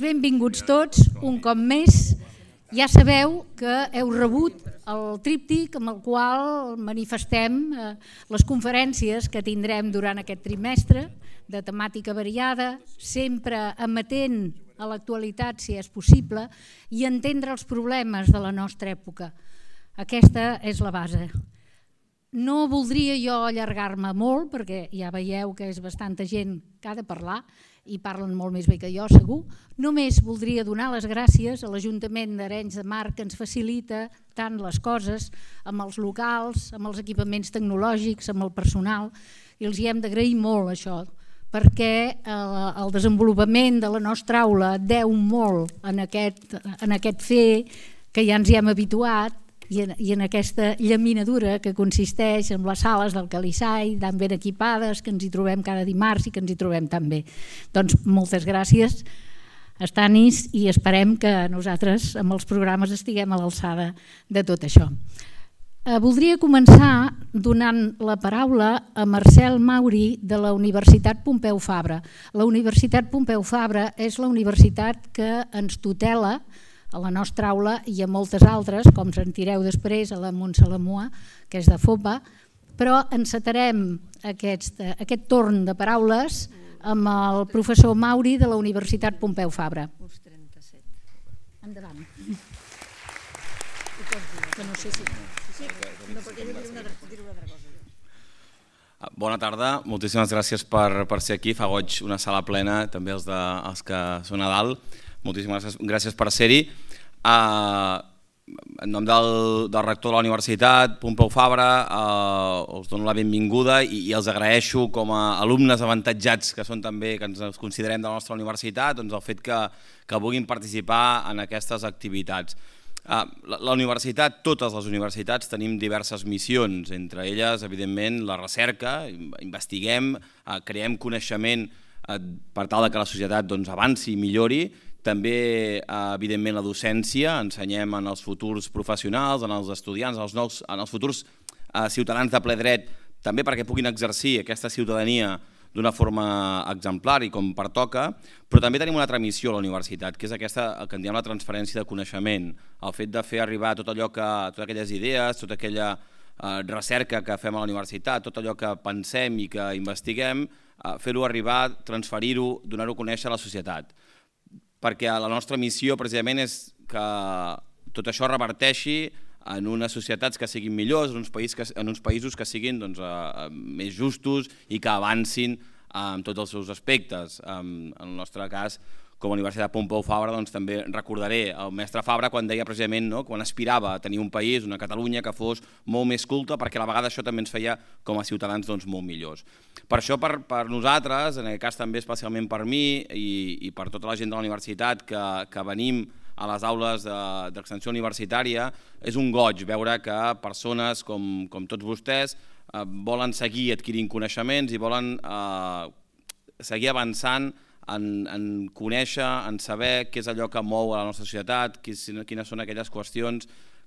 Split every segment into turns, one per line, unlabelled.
benvinguts tots, un cop més. Ja sabeu que heu rebut el tríptic amb el qual manifestem les conferències que tindrem durant aquest trimestre, de temàtica variada, sempre amatent a l'actualitat si és possible i entendre els problemes de la nostra època. Aquesta és la base. No voldria jo allargar-me molt perquè ja veieu que és bastanta gent que ha de parlar i parlen molt més bé que jo, segur. Només voldria donar les gràcies a l'Ajuntament d'Arenys de Mar que ens facilita tant les coses amb els locals, amb els equipaments tecnològics, amb el personal, i els hi hem d'agrair molt això, perquè el desenvolupament de la nostra aula deu molt en aquest fer que ja ens hi hem habituat i en aquesta llaminadura que consisteix en les sales del Calisai, tan ben equipades, que ens hi trobem cada dimarts i que ens hi trobem tan bé. Doncs moltes gràcies, Stanis, i esperem que nosaltres amb els programes estiguem a l'alçada de tot això. Voldria començar donant la paraula a Marcel Mauri de la Universitat Pompeu Fabra. La Universitat Pompeu Fabra és la universitat que ens tutela a la nostra aula i a moltes altres, com sentireu després a la Montsalamua, que és de FOPA, però encetarem aquest torn de paraules amb el professor Mauri de la Universitat Pompeu Fabra. Endavant.
Bona tarda, moltíssimes gràcies per ser aquí. Fa goig una sala plena, també els que són a dalt. Moltíssimes gràcies per ser-hi. En nom del rector de la Universitat, Pompeu Fabra, us dono la benvinguda i els agraeixo com a alumnes avantatjats que són també, que ens considerem de la nostra universitat, doncs el fet que vulguin participar en aquestes activitats. La universitat, totes les universitats, tenim diverses missions, entre elles, evidentment, la recerca, investiguem, creem coneixement per tal que la societat avanci i millori. També, evidentment, la docència, ensenyem als futurs professionals, als estudiants, als futurs ciutadans de ple dret, també perquè puguin exercir aquesta ciutadania d'una forma exemplar i com pertoca, però també tenim una altra missió a la universitat, que és aquesta que en diem la transferència de coneixement, el fet de fer arribar totes aquelles idees, tota aquella recerca que fem a la universitat, tot allò que pensem i que investiguem, fer-ho arribar, transferir-ho, donar-ho a conèixer a la societat. Perquè la nostra missió precisament és que tot això reverteixi en unes societats que siguin millors, en uns països que siguin més justos i que avancin en tots els seus aspectes. En el nostre cas, com a Universitat Pompeu Fabra, també recordaré el mestre Fabra quan deia precisament, quan aspirava a tenir un país, una Catalunya que fos molt més culta, perquè a la vegada això també ens feia com a ciutadans molt millors. Per això, per nosaltres, en aquest cas també especialment per mi i per tota la gent de la universitat que venim a les aules d'extensió universitària, és un goig veure que persones com tots vostès volen seguir adquirint coneixements i volen seguir avançant en conèixer, en saber què és allò que mou a la nostra societat, quines són aquelles qüestions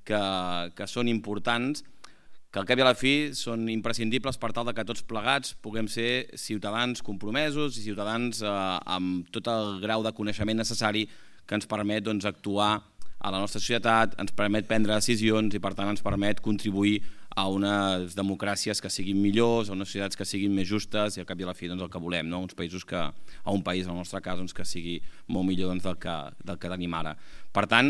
que són importants, que al cap i a la fi són imprescindibles per tal que tots plegats puguem ser ciutadans compromesos i ciutadans amb tot el grau de coneixement necessari que ens permet actuar a la nostra societat, ens permet prendre decisions i per tant ens permet contribuir a unes democràcies que siguin millors, a unes societats que siguin més justes i al cap i a la fi el que volem, un país, en el nostre cas, que sigui molt millor del que tenim ara. Per tant,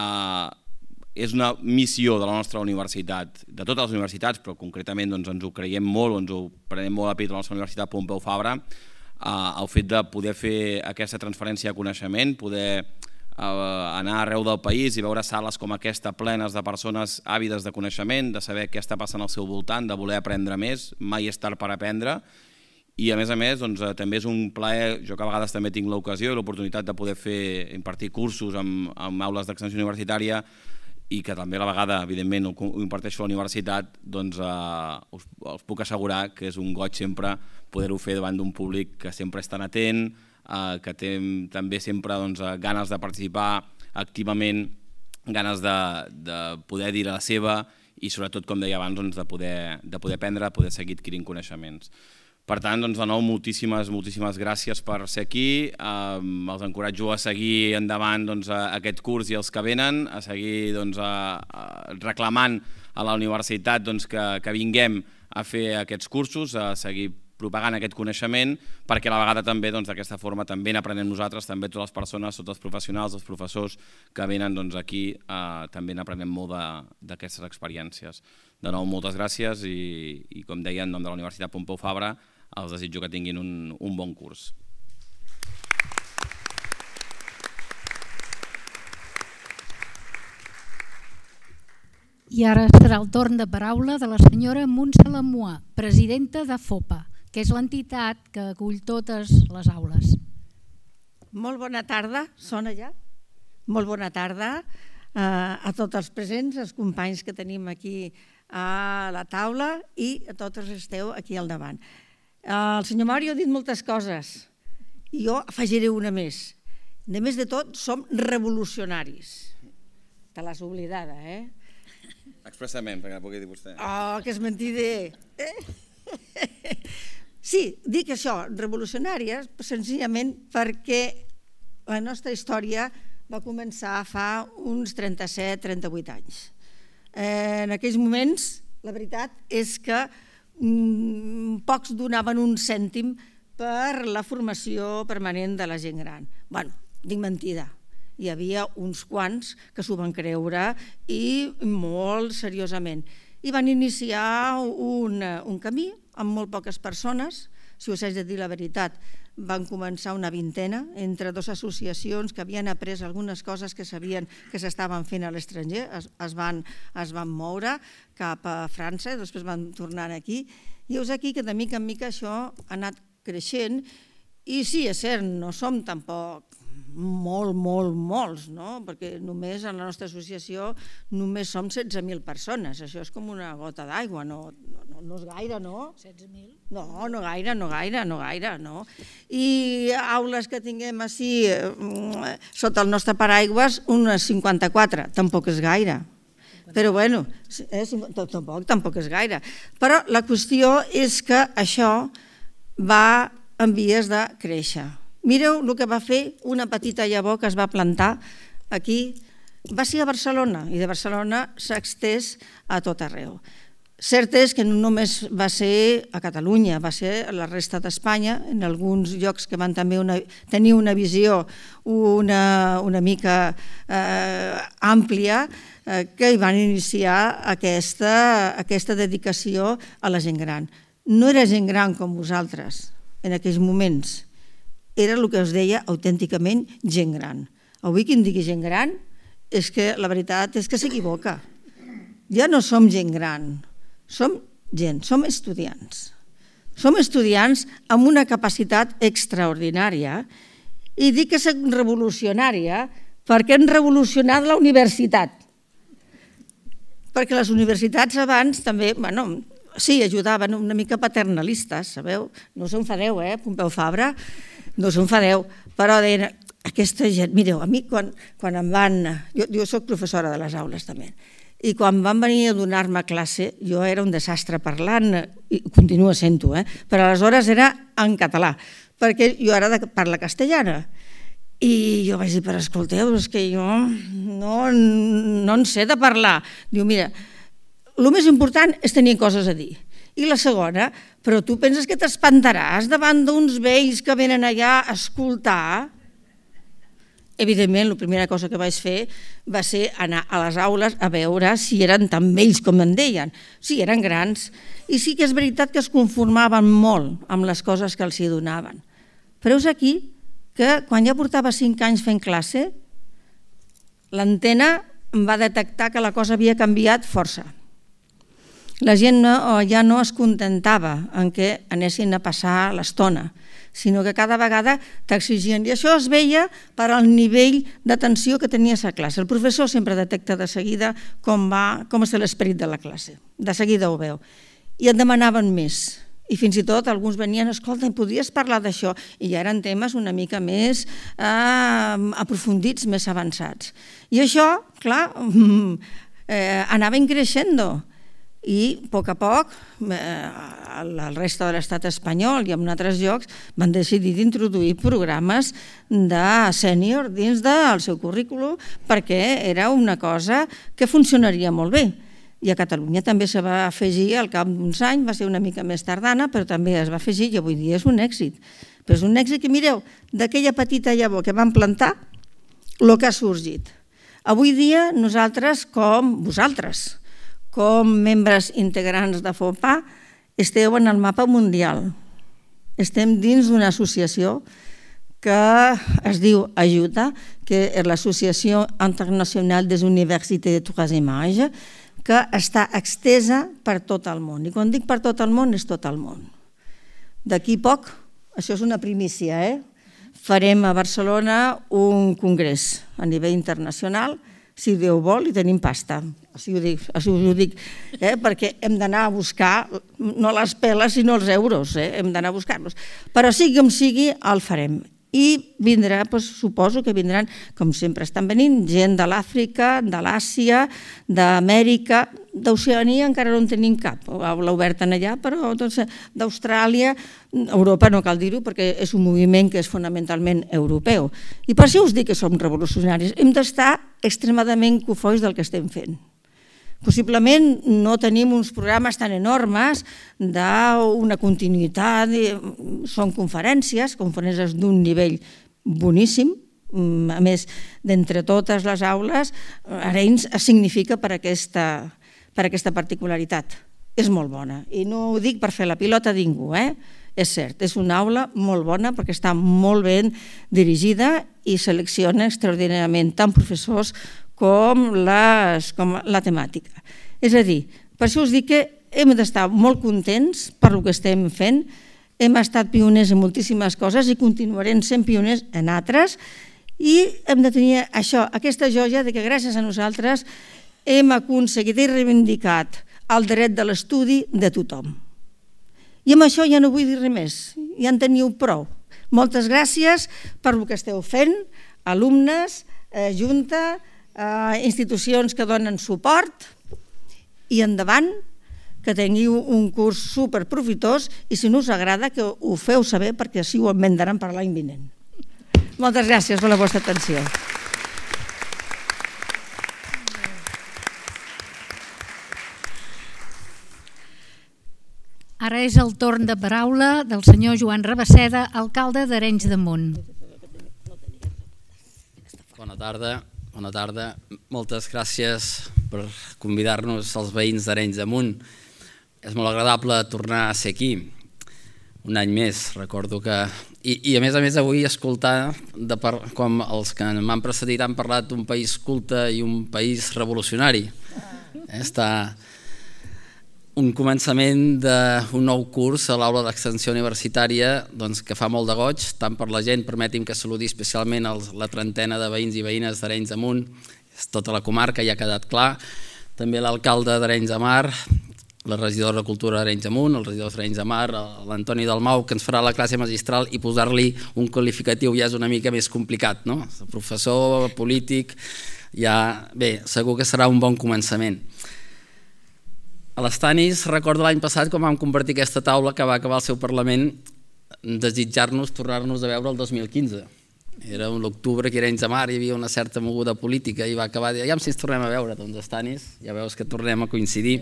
és una missió de la nostra universitat, de totes les universitats, però concretament ens ho creiem molt, ens ho prenem molt a pit a la nostra Universitat Pompeu Fabra, el fet de poder fer aquesta transferència de coneixement, poder anar arreu del país i veure sales com aquesta plenes de persones àvides de coneixement, de saber què està passant al seu voltant, de voler aprendre més, mai és tard per aprendre, i a més també és un plaer, jo que a vegades també tinc l'ocasió i l'oportunitat de poder impartir cursos en aules d'extensió universitària i que també a la vegada, evidentment, ho imparteixo a la universitat, us puc assegurar que és un goig sempre poder-ho fer davant d'un públic que sempre és tan atent, que té també sempre ganes de participar activament, ganes de poder dir la seva i sobretot, com deia abans, de poder aprendre, de poder seguir adquirint coneixements. Per tant, de nou, moltíssimes gràcies per ser aquí. Els encoratjo a seguir endavant aquest curs i els que venen, a seguir reclamant a la universitat que vinguem a fer aquests cursos, a seguir propagant aquest coneixement, perquè a la vegada també d'aquesta forma també n'aprenem nosaltres, també totes les persones, tots els professionals, els professors que venen aquí, també n'aprenem molt d'aquestes experiències. De nou, moltes gràcies i com deia, en nom de la Universitat Pompeu Fabra, els desitjo que tinguin un bon curs.
I ara serà el torn de paraula de la senyora Montse Lamoa, presidenta de FOPA, que és l'entitat que acull totes les aules.
Molt bona tarda, sona ja? Molt bona tarda a tots els presents, els companys que tenim aquí a la taula i a tots els que esteu aquí al davant. El senyor Mauri ha dit moltes coses i jo afegiré una més. A més de tot, som revolucionaris. Te l'has oblidada, eh?
Expressament, perquè no pugui dir vostè.
Oh, que és mentider! Sí, dic això, revolucionàries, senzillament perquè la nostra història va començar fa uns 37-38 anys. En aquells moments, la veritat és que pocs donaven un cèntim per la formació permanent de la gent gran. Bé, dic mentida. Hi havia uns quants que s'ho van creure i molt seriosament. I van iniciar un camí amb molt poques persones, si us haig de dir la veritat, van començar una vintena entre dues associacions que havien après algunes coses que sabien que s'estaven fent a l'estranger, es van moure cap a França i després van tornar aquí. I és aquí que de mica en mica això ha anat creixent i sí, és cert, no som tampoc molts, no? Perquè només en la nostra associació només som 16.000 persones, això és com una gota d'aigua, no és gaire, no?
16.000?
No gaire, no. I aules que tinguem així sota el nostre paraigües, unes 54, tampoc és gaire. Però bueno, tampoc és gaire. Però la qüestió és que això va en vies de créixer. Mireu el que va fer una petita llavor que es va plantar aquí. Va ser a Barcelona i de Barcelona s'ha estès a tot arreu. Cert és que no només va ser a Catalunya, va ser a la resta d'Espanya, en alguns llocs que van també tenir una visió una mica àmplia, que hi van iniciar aquesta dedicació a la gent gran. No era gent gran com vosaltres en aquells moments, era el que us deia autènticament gent gran. Avui qui em digui gent gran és que la veritat és que s'equivoca. Ja no som gent gran, som gent, som estudiants. Som estudiants amb una capacitat extraordinària i dic que és revolucionària perquè hem revolucionat la universitat. Perquè les universitats abans també, sí, ajudaven una mica paternalistes, sabeu? No us enfadeu, Pompeu Fabra? No us enfadeu, però deien, aquesta gent, mireu, a mi quan em van... Jo soc professora de les aules també, i quan van venir a donar-me classe, jo era un desastre parlant, i continua sent-ho, però aleshores era en català, perquè jo ara parlo castellana. I jo vaig dir, però escolteu, és que jo no en sé de parlar. Diu, mira, el més important és tenir coses a dir. I la segona, però tu penses que t'espantaràs davant d'uns vells que venen allà a escoltar? Evidentment, la primera cosa que vaig fer va ser anar a les aules a veure si eren tan vells com en deien. Sí, eren grans. I sí que és veritat que es conformaven molt amb les coses que els hi donaven. Però és aquí que quan ja portava 5 anys fent classe, l'antena em va detectar que la cosa havia canviat força. La gent ja no es contentava en què anessin a passar l'estona, sinó que cada vegada t'exigien. I això es veia per al nivell d'atenció que tenies a classe. El professor sempre detecta de seguida com és l'esperit de la classe. De seguida ho veu. I et demanaven més. I fins i tot alguns venien, escolta, podries parlar d'això? I ja eren temes una mica més aprofundits, més avançats. I això, clar, anava creixent. i a poc el resta de l'estat espanyol i en altres llocs van decidir d'introduir programes de sènior dins del seu currículum perquè era una cosa que funcionaria molt bé. I a Catalunya també se va afegir al cap d'uns anys, va ser una mica més tardana, però també es va afegir i avui dia és un èxit. Però és un èxit que, mireu, d'aquella petita llavor que vam plantar, el que ha sorgit. Avui dia nosaltres, com vosaltres, com membres integrants de FOPA, esteu en el mapa mundial. Estem dins d'una associació que es diu AJUTA, que és l'Associació Internacional des Universités de Troisième Âge, que està extesa per tot el món. I quan dic per tot el món, és tot el món. D'aquí poc, això és una primícia, farem a Barcelona un congrés a nivell internacional, si Déu vol, i tenim pasta. Així ho dic, perquè hem d'anar a buscar, no les peles, sinó els euros, hem d'anar a buscar-los. Però sigui com sigui, el farem. I vindrà, suposo que vindran, com sempre estan venint, gent de l'Àfrica, de l'Àsia, d'Amèrica, d'Oceania encara no en tenim cap, l'ha obert allà, però d'Austràlia, Europa no cal dir-ho perquè és un moviment que és fonamentalment europeu. I per això us dic que som revolucionaris, hem d'estar extremadament cofois del que estem fent. Possiblement no tenim uns programes tan enormes d'una continuïtat, són conferències d'un nivell boníssim, a més, d'entre totes les aules, Arenys es significa per aquesta particularitat. És molt bona, i no ho dic per fer la pilota a ningú, és cert, és una aula molt bona perquè està molt ben dirigida i selecciona extraordinàriament tant professors com la temàtica. És a dir, per això us dic que hem d'estar molt contents per el que estem fent, hem estat pioners en moltíssimes coses i continuarem sent pioners en altres i hem de tenir això, aquesta joia de que gràcies a nosaltres hem aconseguit i reivindicat el dret de l'estudi de tothom. I amb això ja no vull dir res més, ja en teniu prou. Moltes gràcies per el que esteu fent, alumnes, junta, institucions que donen suport i endavant, que tingueu un curs superprofitós i si no us agrada que ho feu saber perquè així ho enmendaran per l'any vinent. Moltes gràcies per la vostra atenció.
Ara és el torn de paraula del senyor Joan Rabasseda, alcalde d'Arenys de Munt.
Bona tarda. Bona tarda. Moltes gràcies per convidar-nos als veïns d'Arenys de Munt. És molt agradable tornar a ser aquí, un any més, recordo que... I a més avui escoltar com els que m'han precedit han parlat d'un país culte i un país revolucionari. Està un començament d'un nou curs a l'aula d'extensió universitària que fa molt de goig, tant per la gent, permeti'm que saludi especialment la trentena de veïns i veïnes d'Arenys de Munt, és tota la comarca, ja ha quedat clar, també l'alcalde d'Arenys de Mar, la regidora de Cultura d'Arenys de Munt, els regidors d'Arenys de Mar, l'Antoni Dalmau, que ens farà la classe magistral i posar-li un qualificatiu ja és una mica més complicat, no? Professor, polític, ja... Bé, segur que serà un bon començament. A les Tanis recordo l'any passat quan vam compartir aquesta taula que va acabar el seu Parlament desitjar-nos tornar-nos a veure el 2015. Era l'octubre que a Arenys de Mar hi havia una certa moguda política i va acabar de dir, ja si ens tornem a veure, doncs els Tanis, ja veus que tornem a coincidir.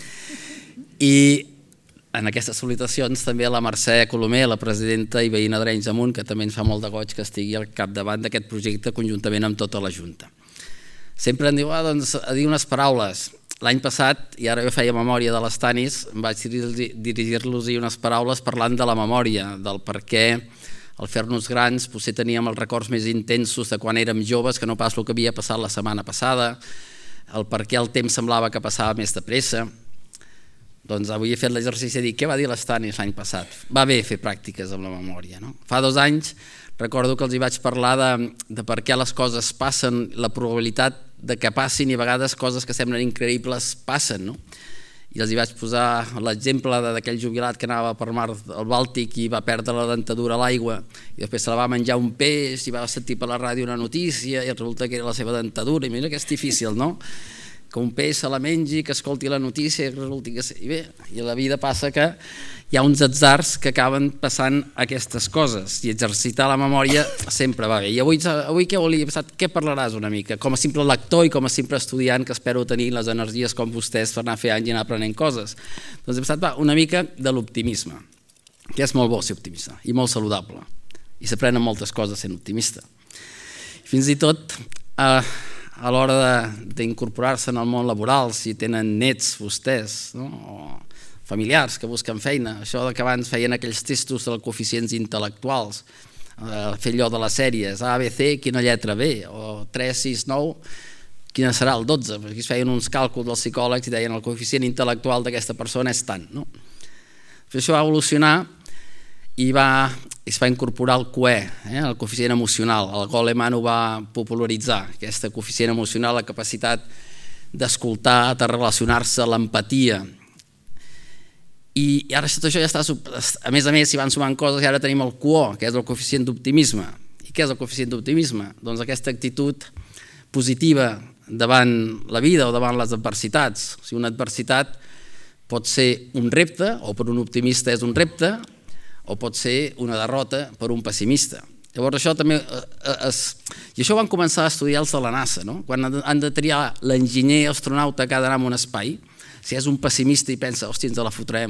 I en aquestes salutacions també a la Mercè Colomer, la presidenta i veïna d'Arenys de Munt, que també ens fa molt de goig que estigui al capdavant d'aquest projecte conjuntament amb tota la Junta. Sempre em diu, doncs, a dir unes paraules. L'any passat, i ara jo feia memòria de les Tanis, vaig dirigir-los-hi unes paraules parlant de la memòria, del per què al fer-nos grans potser teníem els records més intensos de quan érem joves que no pas el que havia passat la setmana passada, el per què el temps semblava que passava més de pressa. Doncs avui he fet l'exercici de dir què va dir les Tanis l'any passat. Va bé fer pràctiques amb la memòria, no? Fa 2 anys recordo que els hi vaig parlar de per què les coses passen, la probabilitat de que passin i a vegades coses que semblen increïbles passen, no? I els hi vaig posar l'exemple d'aquell jubilat que anava per mar al Bàltic i va perdre la dentadura a l'aigua i després se la va menjar un peix i va sentir per la ràdio una notícia i resulta que era la seva dentadura i mira que és difícil, no? que un peix se la mengi, que escolti la notícia, que resulti que... I bé, i a la vida passa que hi ha uns atzars que acaben passant aquestes coses, i exercitar la memòria sempre va bé. I avui què volia passar? Què parlaràs una mica? Com a simple lector i com a simple estudiant, que espero tenir les energies com vostès per anar a fer anys i anar aprenent coses. Doncs he passat una mica de l'optimisme, que és molt bo ser optimista i molt saludable, i s'aprenen moltes coses sent optimista. Fins i tot a l'hora d'incorporar-se en el món laboral, si tenen nets vostès, no? O familiars que busquen feina, això que abans feien aquells testos dels coeficients intel·lectuals, fer allò de les sèries, A, B, C, quina lletra B, o 3, 6, 9, quina serà el 12, perquè es feien uns càlculs dels psicòlegs i deien el coeficient intel·lectual d'aquesta persona és tant. Això va evolucionar i es va incorporar el QE, el coeficient emocional. El Goleman ho va popularitzar, aquest coeficient emocional, la capacitat d'escoltar, de relacionar-se, l'empatia. I ara tot això ja està... A més, s'hi van sumant coses i ara tenim el QO, que és el coeficient d'optimisme. I què és el coeficient d'optimisme? Doncs aquesta actitud positiva davant la vida o davant les adversitats. O sigui, una adversitat pot ser un repte, o per un optimista és un repte, o pot ser una derrota per un pessimista. Llavors això també... I això ho van començar a estudiar els de la NASA, no? Quan han de triar l'enginyer astronauta que ha d'anar a un espai, si és un pessimista i pensa, hòstia, ens la fotrem,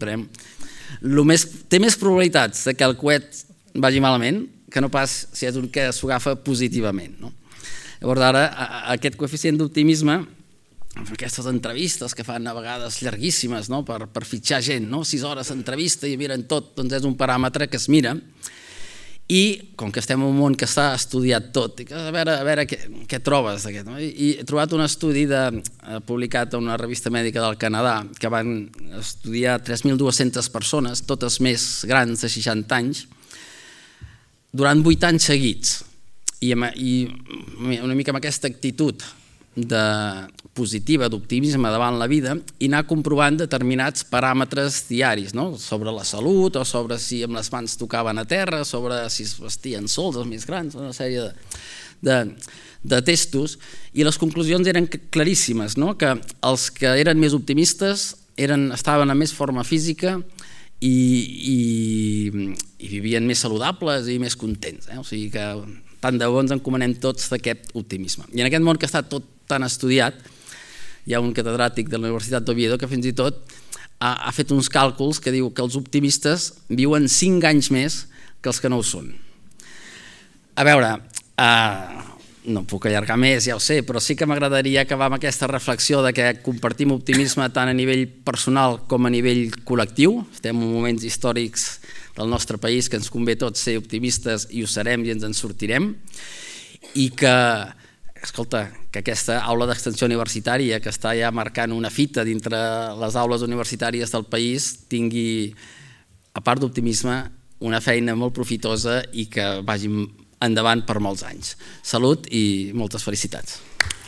té més probabilitats que el coet vagi malament que no pas si és un que s'ho agafa positivament. Llavors ara aquest coeficient d'optimisme, aquestes entrevistes que fan a vegades llarguíssimes per fitxar gent, 6 hores d'entrevista i miren tot, doncs és un paràmetre que es mira. I com que estem en un món que s'ha estudiat tot, a veure què trobes d'aquest. I he trobat un estudi publicat a una revista mèdica del Canadà que van estudiar 3.200 persones, totes més grans de 60 anys, durant 8 anys seguits. I una mica amb aquesta actitud positiva, d'optimisme davant la vida, i anar comprovant determinats paràmetres diaris, sobre la salut, o sobre si amb les mans tocaven a terra, sobre si es vestien sols els més grans, una sèrie de testos, i les conclusions eren claríssimes, que els que eren més optimistes estaven en més forma física i vivien més saludables i més contents. O sigui que tant de bo ens encomanem tots d'aquest optimisme. I en aquest món que està tot tan estudiat, hi ha un catedràtic de la Universitat d'Oviedo que fins i tot ha fet uns càlculs que diu que els optimistes viuen 5 anys més que els que no ho són. A veure, no puc allargar més, ja ho sé, però sí que m'agradaria acabar amb aquesta reflexió de que compartim optimisme tant a nivell personal com a nivell col·lectiu. Estem en moments històrics del nostre país que ens convé tots ser optimistes i ho serem i ens en sortirem, i que escolta, que aquesta aula d'extensió universitària que està ja marcant una fita dintre les aules universitàries del país tingui, a part d'optimisme, una feina molt profitosa i que vagi endavant per molts anys. Salut i moltes felicitats.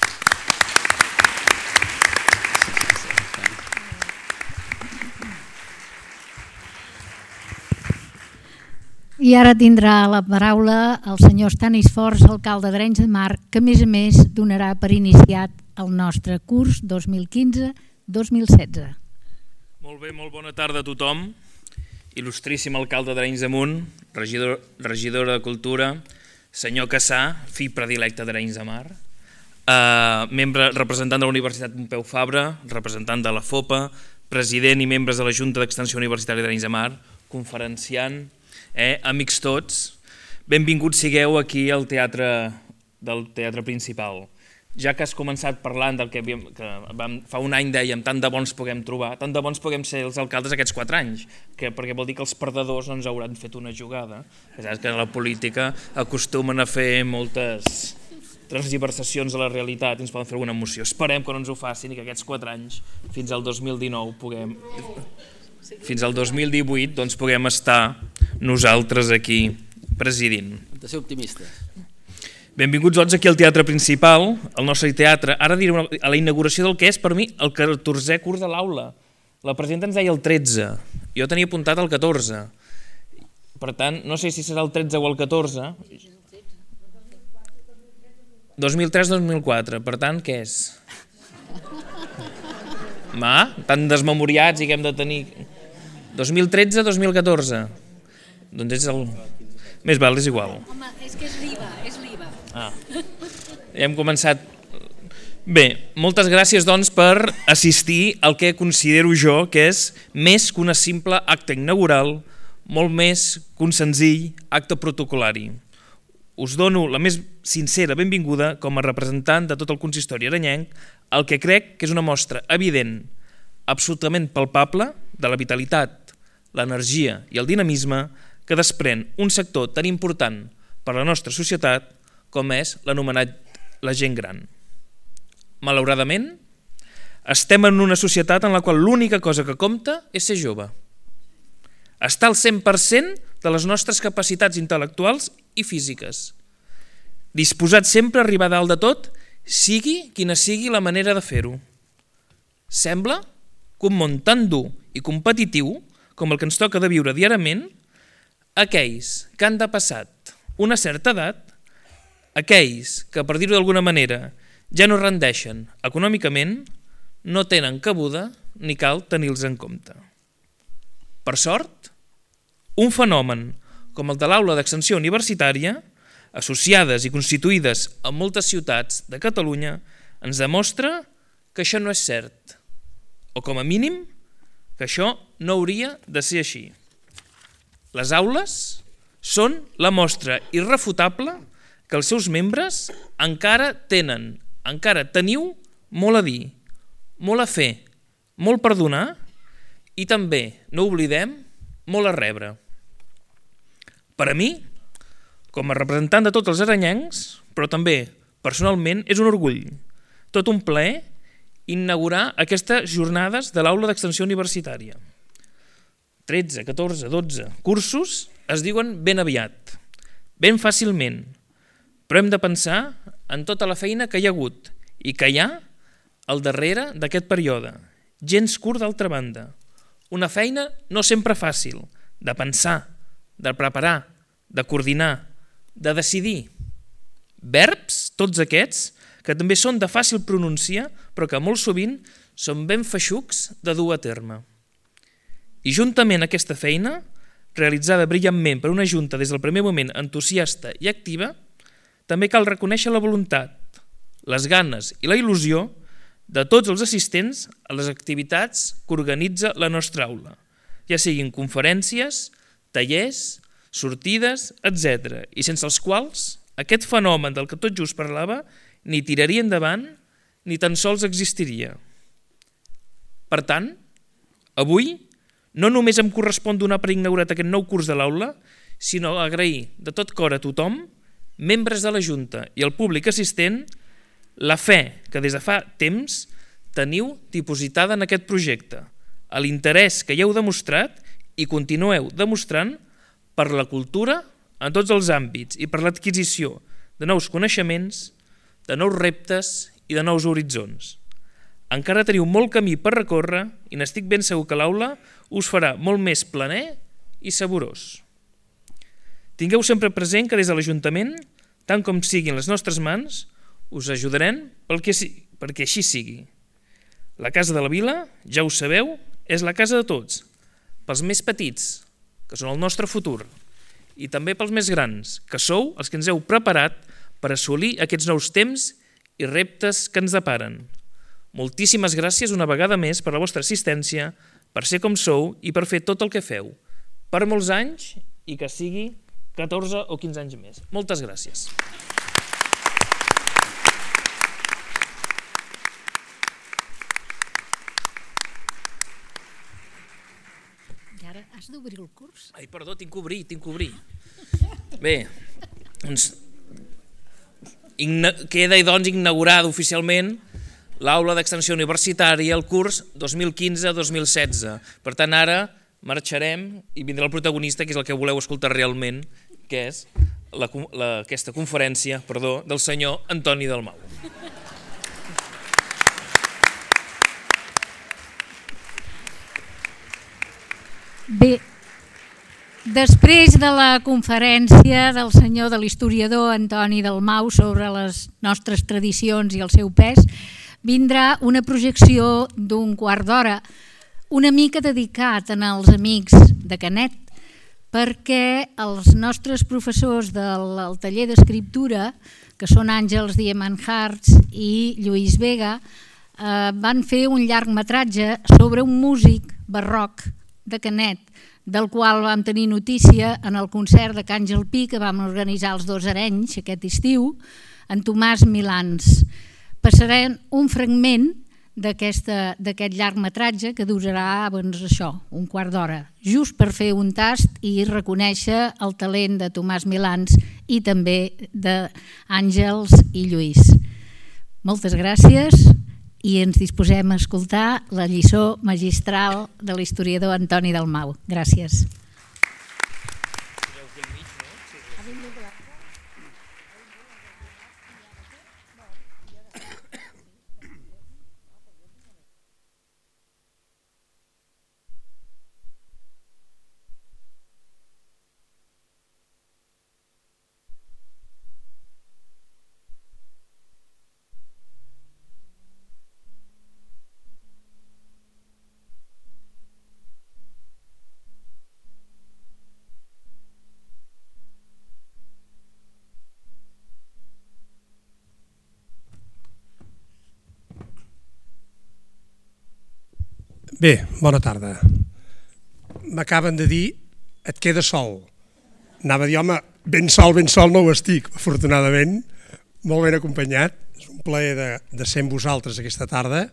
I ara tindrà la paraula el senyor Stanis Forns, alcalde d'Arenys de Mar, que a més donarà per iniciat el nostre curs 2015-2016.
Molt bé, molt bona tarda a tothom. Il·lustríssim alcalde d'Arenys de Munt, regidora de Cultura, senyor Cassà, fill predilecte d'Arenys de Mar, membre representant de la Universitat Pompeu Fabra, representant de la FOPA, president i membres de la Junta d'Extensió Universitària d'Arenys de Mar, conferenciant, amics tots, benvinguts sigueu aquí al del Teatre Principal. Ja que has començat parlant del que fa un any dèiem, tant de bons puguem trobar, tant de bons puguem ser els alcaldes aquests 4 anys, perquè vol dir que els perdedors no ens hauran fet una jugada. Saps que a la política acostumen a fer moltes transversacions de la realitat i ens poden fer alguna emoció. Esperem que no ens ho facin i que aquests 4 anys, fins al 2019, fins al 2018 doncs puguem estar nosaltres aquí presidint.
Hem de ser optimistes.
Benvinguts tots aquí al Teatre Principal, al nostre teatre. Ara diré a la inauguració del que és per mi el 14è curs de l'aula. La presidenta ens deia el 13, jo tenia apuntat el 14. Per tant, no sé si serà el 13 o el 14. 2003-2004, per tant, què és? Tan desmemoriats i que hem de tenir... 2013-2014. Doncs és el... Més val, és igual.
Home, és que és l'IVA, és l'IVA.
Ja hem començat... Bé, moltes gràcies doncs per assistir al que considero jo que és més que una simple acte inaugural, molt més que un senzill acte protocolari. Us dono la més sincera benvinguda com a representant de tot el consistori arenyenc al que crec que és una mostra evident, absolutament palpable, de la vitalitat, l'energia i el dinamisme que desprèn un sector tan important per a la nostra societat com és l'anomenat la gent gran. Malauradament, estem en una societat en la qual l'única cosa que compta és ser jove. Estar al 100% de les nostres capacitats intel·lectuals i físiques. Disposat sempre a arribar dalt de tot, sigui quina sigui la manera de fer-ho. Sembla que un món tan dur i competitiu com el que ens toca de viure diàriament, aquells que han passat una certa edat, aquells que, per dir-ho d'alguna manera, ja no rendeixen econòmicament, no tenen cabuda ni cal tenir-los en compte. Per sort, un fenomen com el de l'aula d'extensió universitària, associades i constituïdes en moltes ciutats de Catalunya, ens demostra que això no és cert, o com a mínim que això no hauria de ser així. Les aules són la mostra irrefutable que els seus membres encara teniu molt a dir, molt a fer, molt per donar i també, no oblidem, molt a rebre. Per a mi, com a representant de tots els arenyencs, però també personalment és un orgull, tot un plaer inaugurar aquestes jornades de l'aula d'extensió universitària. 13, 14, 12 cursos es diuen ben aviat, ben fàcilment, però hem de pensar en tota la feina que hi ha hagut i que hi ha al darrere d'aquest període, gens curt d'altra banda. Una feina no sempre fàcil, de pensar, de preparar, de coordinar, de decidir. Verbs, tots aquests, que també són de fàcil pronunciar, però que molt sovint són ben feixucs de dur a terme. I juntament a aquesta feina, realitzada brillantment per una junta des del primer moment entusiasta i activa, també cal reconèixer la voluntat, les ganes i la il·lusió de tots els assistents a les activitats que organitza la nostra aula, ja siguin conferències, tallers, sortides, etc., i sense els quals aquest fenomen del que tot just parlava ni tiraria endavant ni tan sols existiria. Per tant, avui no només em correspon donar per inaugurat aquest nou curs de l'aula, sinó agrair de tot cor a tothom, membres de la Junta i el públic assistent, la fe que des de fa temps teniu dipositada en aquest projecte, l'interès que hi heu demostrat i continueu demostrant per la cultura en tots els àmbits i per l'adquisició de nous coneixements, de nous reptes i de nous horitzons. Encara teniu molt camí per recórrer i n'estic ben segur que l'aula us farà molt més planer i saborós. Tingueu sempre present que des de l'Ajuntament, tant com siguin les nostres mans, us ajudarem perquè així sigui. La Casa de la Vila, ja ho sabeu, és la casa de tots, pels més petits, que són el nostre futur, i també pels més grans, que sou els que ens heu preparat per assolir aquests nous temps i reptes que ens deparen. Moltíssimes gràcies una vegada més per la vostra assistència, per ser com sou i per fer tot el que feu, per molts anys i que sigui 14 o 15 anys més. Moltes gràcies.
I ara has d'obrir el curs?
Ai, perdó, tinc que obrir. Bé, doncs queda doncs inaugurada oficialment l'aula d'extensió universitària, el curs 2015-2016. Per tant, ara marxarem i vindrà el protagonista, que és el que voleu escoltar realment, que és aquesta conferència del senyor Antoni Dalmau.
Bé, després de la conferència del senyor de l'historiador Antoni Dalmau sobre les nostres tradicions i el seu pes, vindrà una projecció d'un quart d'hora, una mica dedicat als amics de Canet, perquè els nostres professors del taller d'escriptura, que són Àngels Diemanharts i Lluís Vega, van fer un llargmetratge sobre un músic barroc de Canet, del qual vam tenir notícia en el concert de Can Jalpí que vam organitzar els 2 Arenys aquest estiu, en Tomàs Milans. Passarem un fragment d'aquest llargmetratge que durarà un quart d'hora, just per fer un tast i reconèixer el talent de Tomàs Milans i també d'Àngels i Lluís. Moltes gràcies i ens disposem a escoltar la lliçó magistral de l'historiador Antoni Dalmau. Gràcies.
Bé, bona tarda. M'acaben de dir, et queda sol. Anava a dir, home, ben sol no ho estic, afortunadament, molt ben acompanyat. És un plaer de ser amb vosaltres aquesta tarda.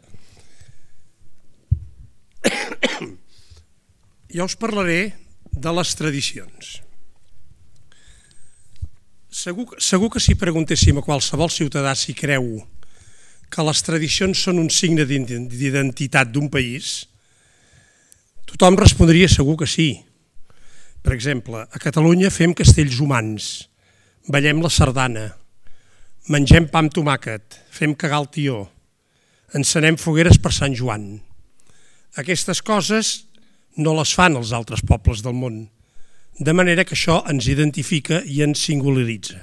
Jo us parlaré de les tradicions. Segur que si preguntéssim a qualsevol ciutadà si creu que les tradicions són un signe d'identitat d'un país, tothom respondria segur que sí. Per exemple, a Catalunya fem castells humans, ballem la sardana, mengem pa amb tomàquet, fem cagar el tió, encenem fogueres per Sant Joan. Aquestes coses no les fan els altres pobles del món, de manera que això ens identifica i ens singularitza.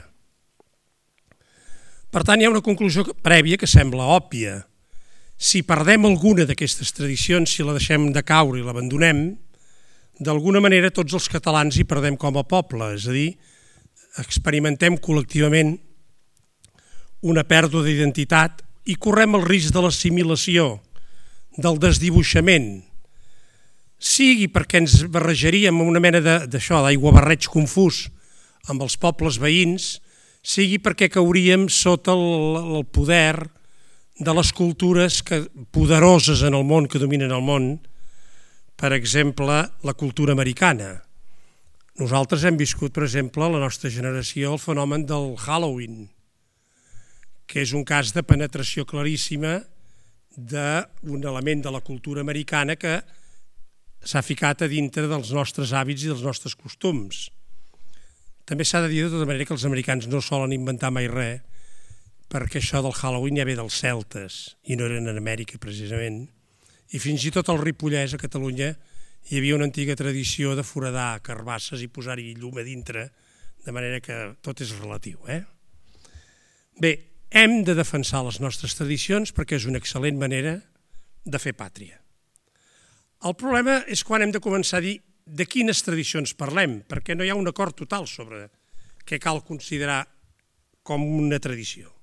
Per tant, hi ha una conclusió prèvia que sembla òbvia. Si perdem alguna d'aquestes tradicions, si la deixem de caure i l'abandonem, d'alguna manera tots els catalans hi perdem com a poble, és a dir, experimentem col·lectivament una pèrdua d'identitat i correm el risc de l'assimilació, del desdibuixament, sigui perquè ens barrejaríem amb una mena d'aiguabarreig confús amb els pobles veïns, sigui perquè cauríem sota el poder de les cultures poderoses en el món, que dominen el món, per exemple, la cultura americana. Nosaltres hem viscut, per exemple, a la nostra generació, el fenomen del Halloween, que és un cas de penetració claríssima d'un element de la cultura americana que s'ha ficat a dintre dels nostres hàbits i dels nostres costums. També s'ha de dir de tota manera que els americans no solen inventar mai res, perquè això del Halloween ja ve dels celtes, i no eren en Amèrica precisament, i fins i tot al Ripollès, a Catalunya, hi havia una antiga tradició de foradar carbasses i posar-hi llum a dintre, de manera que tot és relatiu. Bé, hem de defensar les nostres tradicions perquè és una excel·lent manera de fer pàtria. El problema és quan hem de començar a dir de quines tradicions parlem, perquè no hi ha un acord total sobre què cal considerar com una tradició.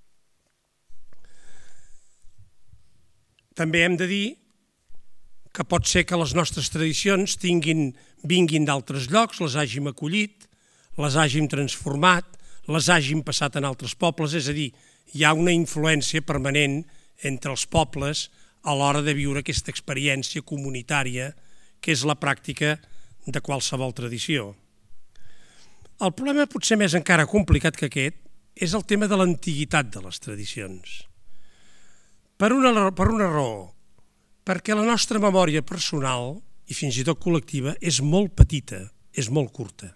També hem de dir que pot ser que les nostres tradicions vinguin d'altres llocs, les hàgim acollit, les hàgim transformat, les hàgim passat en altres pobles, és a dir, hi ha una influència permanent entre els pobles a l'hora de viure aquesta experiència comunitària que és la pràctica de qualsevol tradició. El problema potser més encara complicat que aquest és el tema de l'antiguitat de les tradicions. Per una raó, perquè la nostra memòria personal i fins i tot col·lectiva és molt petita, és molt curta.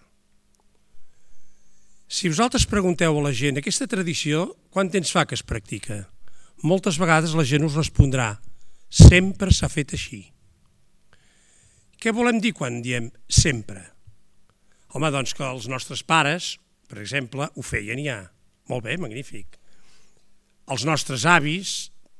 Si vosaltres pregunteu a la gent aquesta tradició, quant temps fa que es practica? Moltes vegades la gent us respondrà, sempre s'ha fet així. Què volem dir quan diem sempre? Home, doncs que els nostres pares, per exemple, ho feien ja. Molt bé, magnífic. Els nostres avis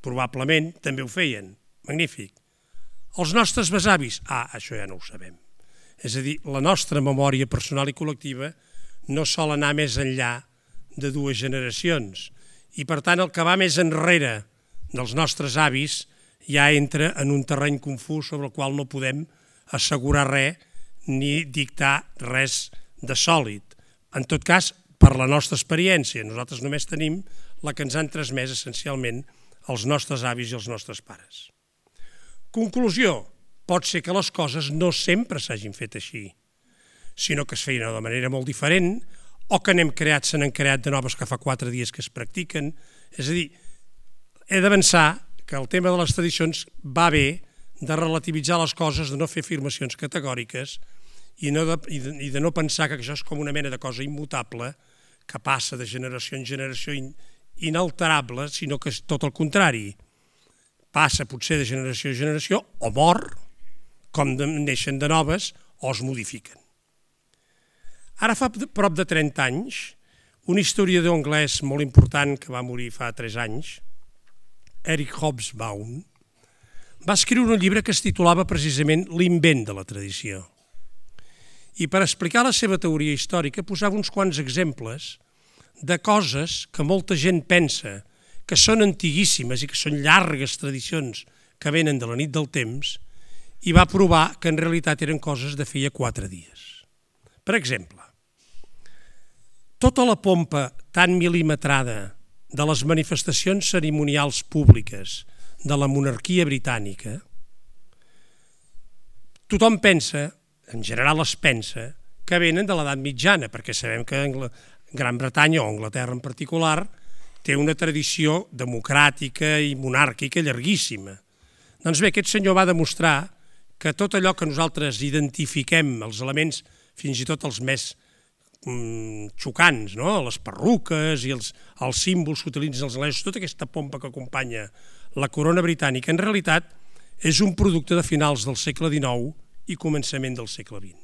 probablement també ho feien. Magnífic. Els nostres besavis? Això ja no ho sabem. És a dir, la nostra memòria personal i col·lectiva no sol anar més enllà de 2 generacions i, per tant, el que va més enrere dels nostres avis ja entra en un terreny confús sobre el qual no podem assegurar res ni dictar res de sòlid. En tot cas, per la nostra experiència, nosaltres només tenim la que ens han transmès essencialment els nostres avis i els nostres pares. Conclusió, pot ser que les coses no sempre s'hagin fet així, sinó que es feien de manera molt diferent, o que se n'han creat de noves que fa 4 dies que es practiquen. És a dir, he de pensar que el tema de les tradicions va bé de relativitzar les coses, de no fer afirmacions categòriques i de no pensar que això és com una mena de cosa immutable que passa de generació en generació inalterable, sinó que és tot el contrari. Passa potser de generació a generació o mor, com neixen de noves o es modifiquen. Ara fa prop de 30 anys, un historiador anglès molt important que va morir fa 3 anys, Eric Hobsbawm, va escriure un llibre que es titulava precisament L'invent de la tradició. I per explicar la seva teoria històrica posava uns quants exemples de coses que molta gent pensa que són antiguíssimes i que són llargues tradicions que venen de la nit del temps, i va provar que en realitat eren coses de feia 4 dies. Per exemple, tota la pompa tan mil·limetrada de les manifestacions cerimonials públiques de la monarquia britànica, tothom pensa, en general es pensa, que venen de l'edat mitjana, perquè sabem que Gran Bretanya, o Anglaterra en particular, té una tradició democràtica i monàrquica llarguíssima. Doncs bé, aquest senyor va demostrar que tot allò que nosaltres identifiquem, els elements, fins i tot els més xocants, no? Les perruques i els símbols que utilitzen els anglesos, tota aquesta pompa que acompanya la corona britànica, en realitat és un producte de finals del segle XIX i començament del segle XX.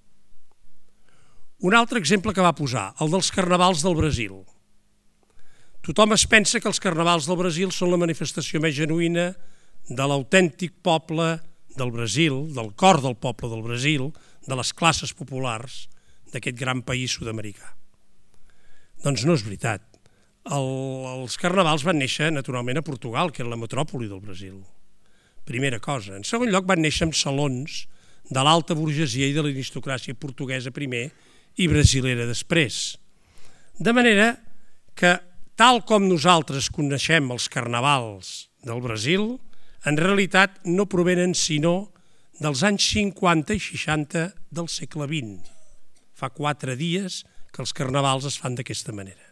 Un altre exemple que va posar, el dels carnavals del Brasil. Tothom es pensa que els carnavals del Brasil són la manifestació més genuïna de l'autèntic poble del Brasil, del cor del poble del Brasil, de les classes populars d'aquest gran país sud-americà. Doncs no és veritat. Els carnavals van néixer naturalment a Portugal, que era la metròpoli del Brasil. Primera cosa. En segon lloc, van néixer en salons de l'alta burgesia i de l'aristocràcia portuguesa primer i brasilera després. De manera que, tal com nosaltres coneixem els carnavals del Brasil, en realitat no provenen sinó dels anys 50 i 60 del segle XX. Fa 4 dies que els carnavals es fan d'aquesta manera.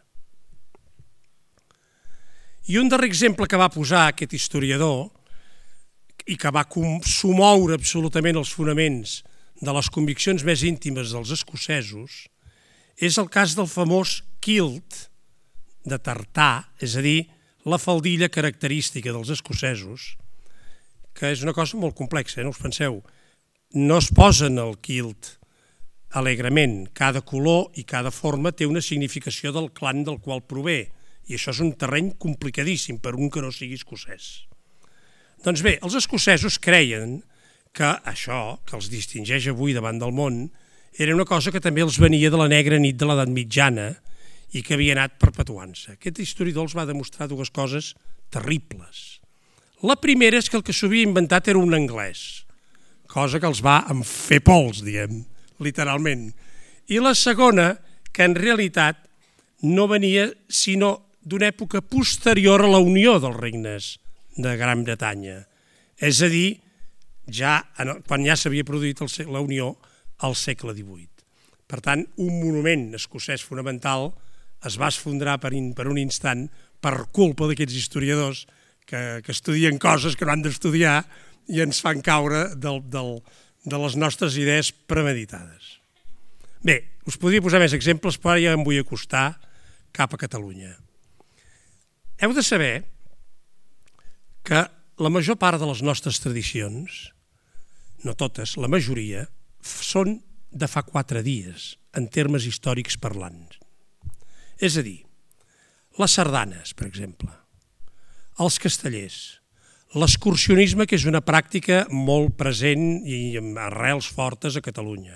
I un darrer exemple que va posar aquest historiador i que va somoure absolutament els fonaments de les conviccions més íntimes dels escocesos és el cas del famós kilt de tartà, és a dir, la faldilla característica dels escocesos, que és una cosa molt complexa, no us penseu. No es posen el kilt alegrement. Cada color i cada forma té una significació del clan del qual prové, i això és un terreny complicadíssim per un que no sigui escocès. Doncs bé, els escocesos creien que això, que els distingeix avui davant del món, era una cosa que també els venia de la negra nit de l'edat mitjana i que havia anat perpetuant-se. Aquest historiador els va demostrar 2 coses terribles. La primera és que el que s'havia inventat era un anglès, cosa que els va fer pols, diguem, literalment. I la segona, que en realitat no venia sinó d'una època posterior a la unió dels regnes de Gran Bretanya. És a dir, quan ja s'havia produït la unió al segle XVIII. Per tant, un monument escocès fonamental es va esfondrar per un instant per culpa d'aquests historiadors que estudien coses que no han d'estudiar i ens fan caure de les nostres idees premeditades. Bé, us podria posar més exemples, però ara ja em vull acostar cap a Catalunya. Heu de saber que la major part de les nostres tradicions, no totes, la majoria, són de fa 4 dies, en termes històrics parlants. És a dir, les sardanes, per exemple, Els castellers, l'excursionisme, que és una pràctica molt present i amb arrels fortes a Catalunya.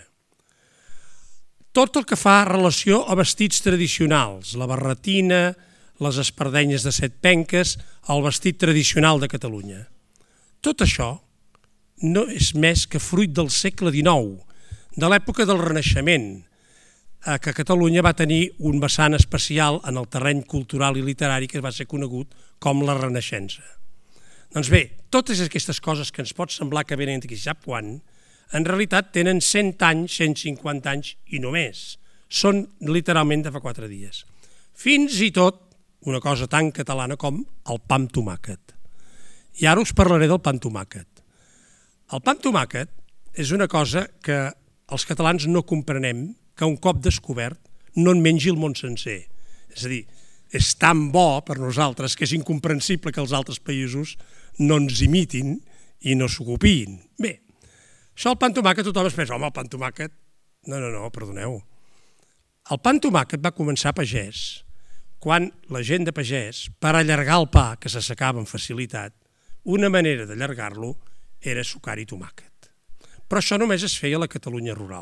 Tot el que fa relació a vestits tradicionals, la barretina, les espardenyes de 7 penques, el vestit tradicional de Catalunya. Tot això no és més que fruit del segle XIX, de l'època del Renaixement, que Catalunya va tenir un vessant especial en el terreny cultural i literari que va ser conegut com la Renaixença. Doncs bé, totes aquestes coses que ens pot semblar que venen d'aquí sap quan, en realitat tenen 100 anys, 150 anys i no més. Són literalment de fa 4 dies. Fins i tot una cosa tan catalana com el pa amb tomàquet. I ara us parlaré del pa amb tomàquet. El pa amb tomàquet és una cosa que els catalans no comprenem, que un cop descobert no en mengi el món sencer. És a dir, és tan bo per nosaltres que és incomprensible que els altres països no ens imitin i no s'ho copiïn. Bé, això el pa amb tomàquet tothom es pensa, home, el pa amb tomàquet... No, perdoneu. El pa amb tomàquet va començar a pagès, quan la gent de pagès, per allargar el pa, que s'assecava amb facilitat, una manera d'allargar-lo era sucar i tomàquet. Però això només es feia a la Catalunya rural.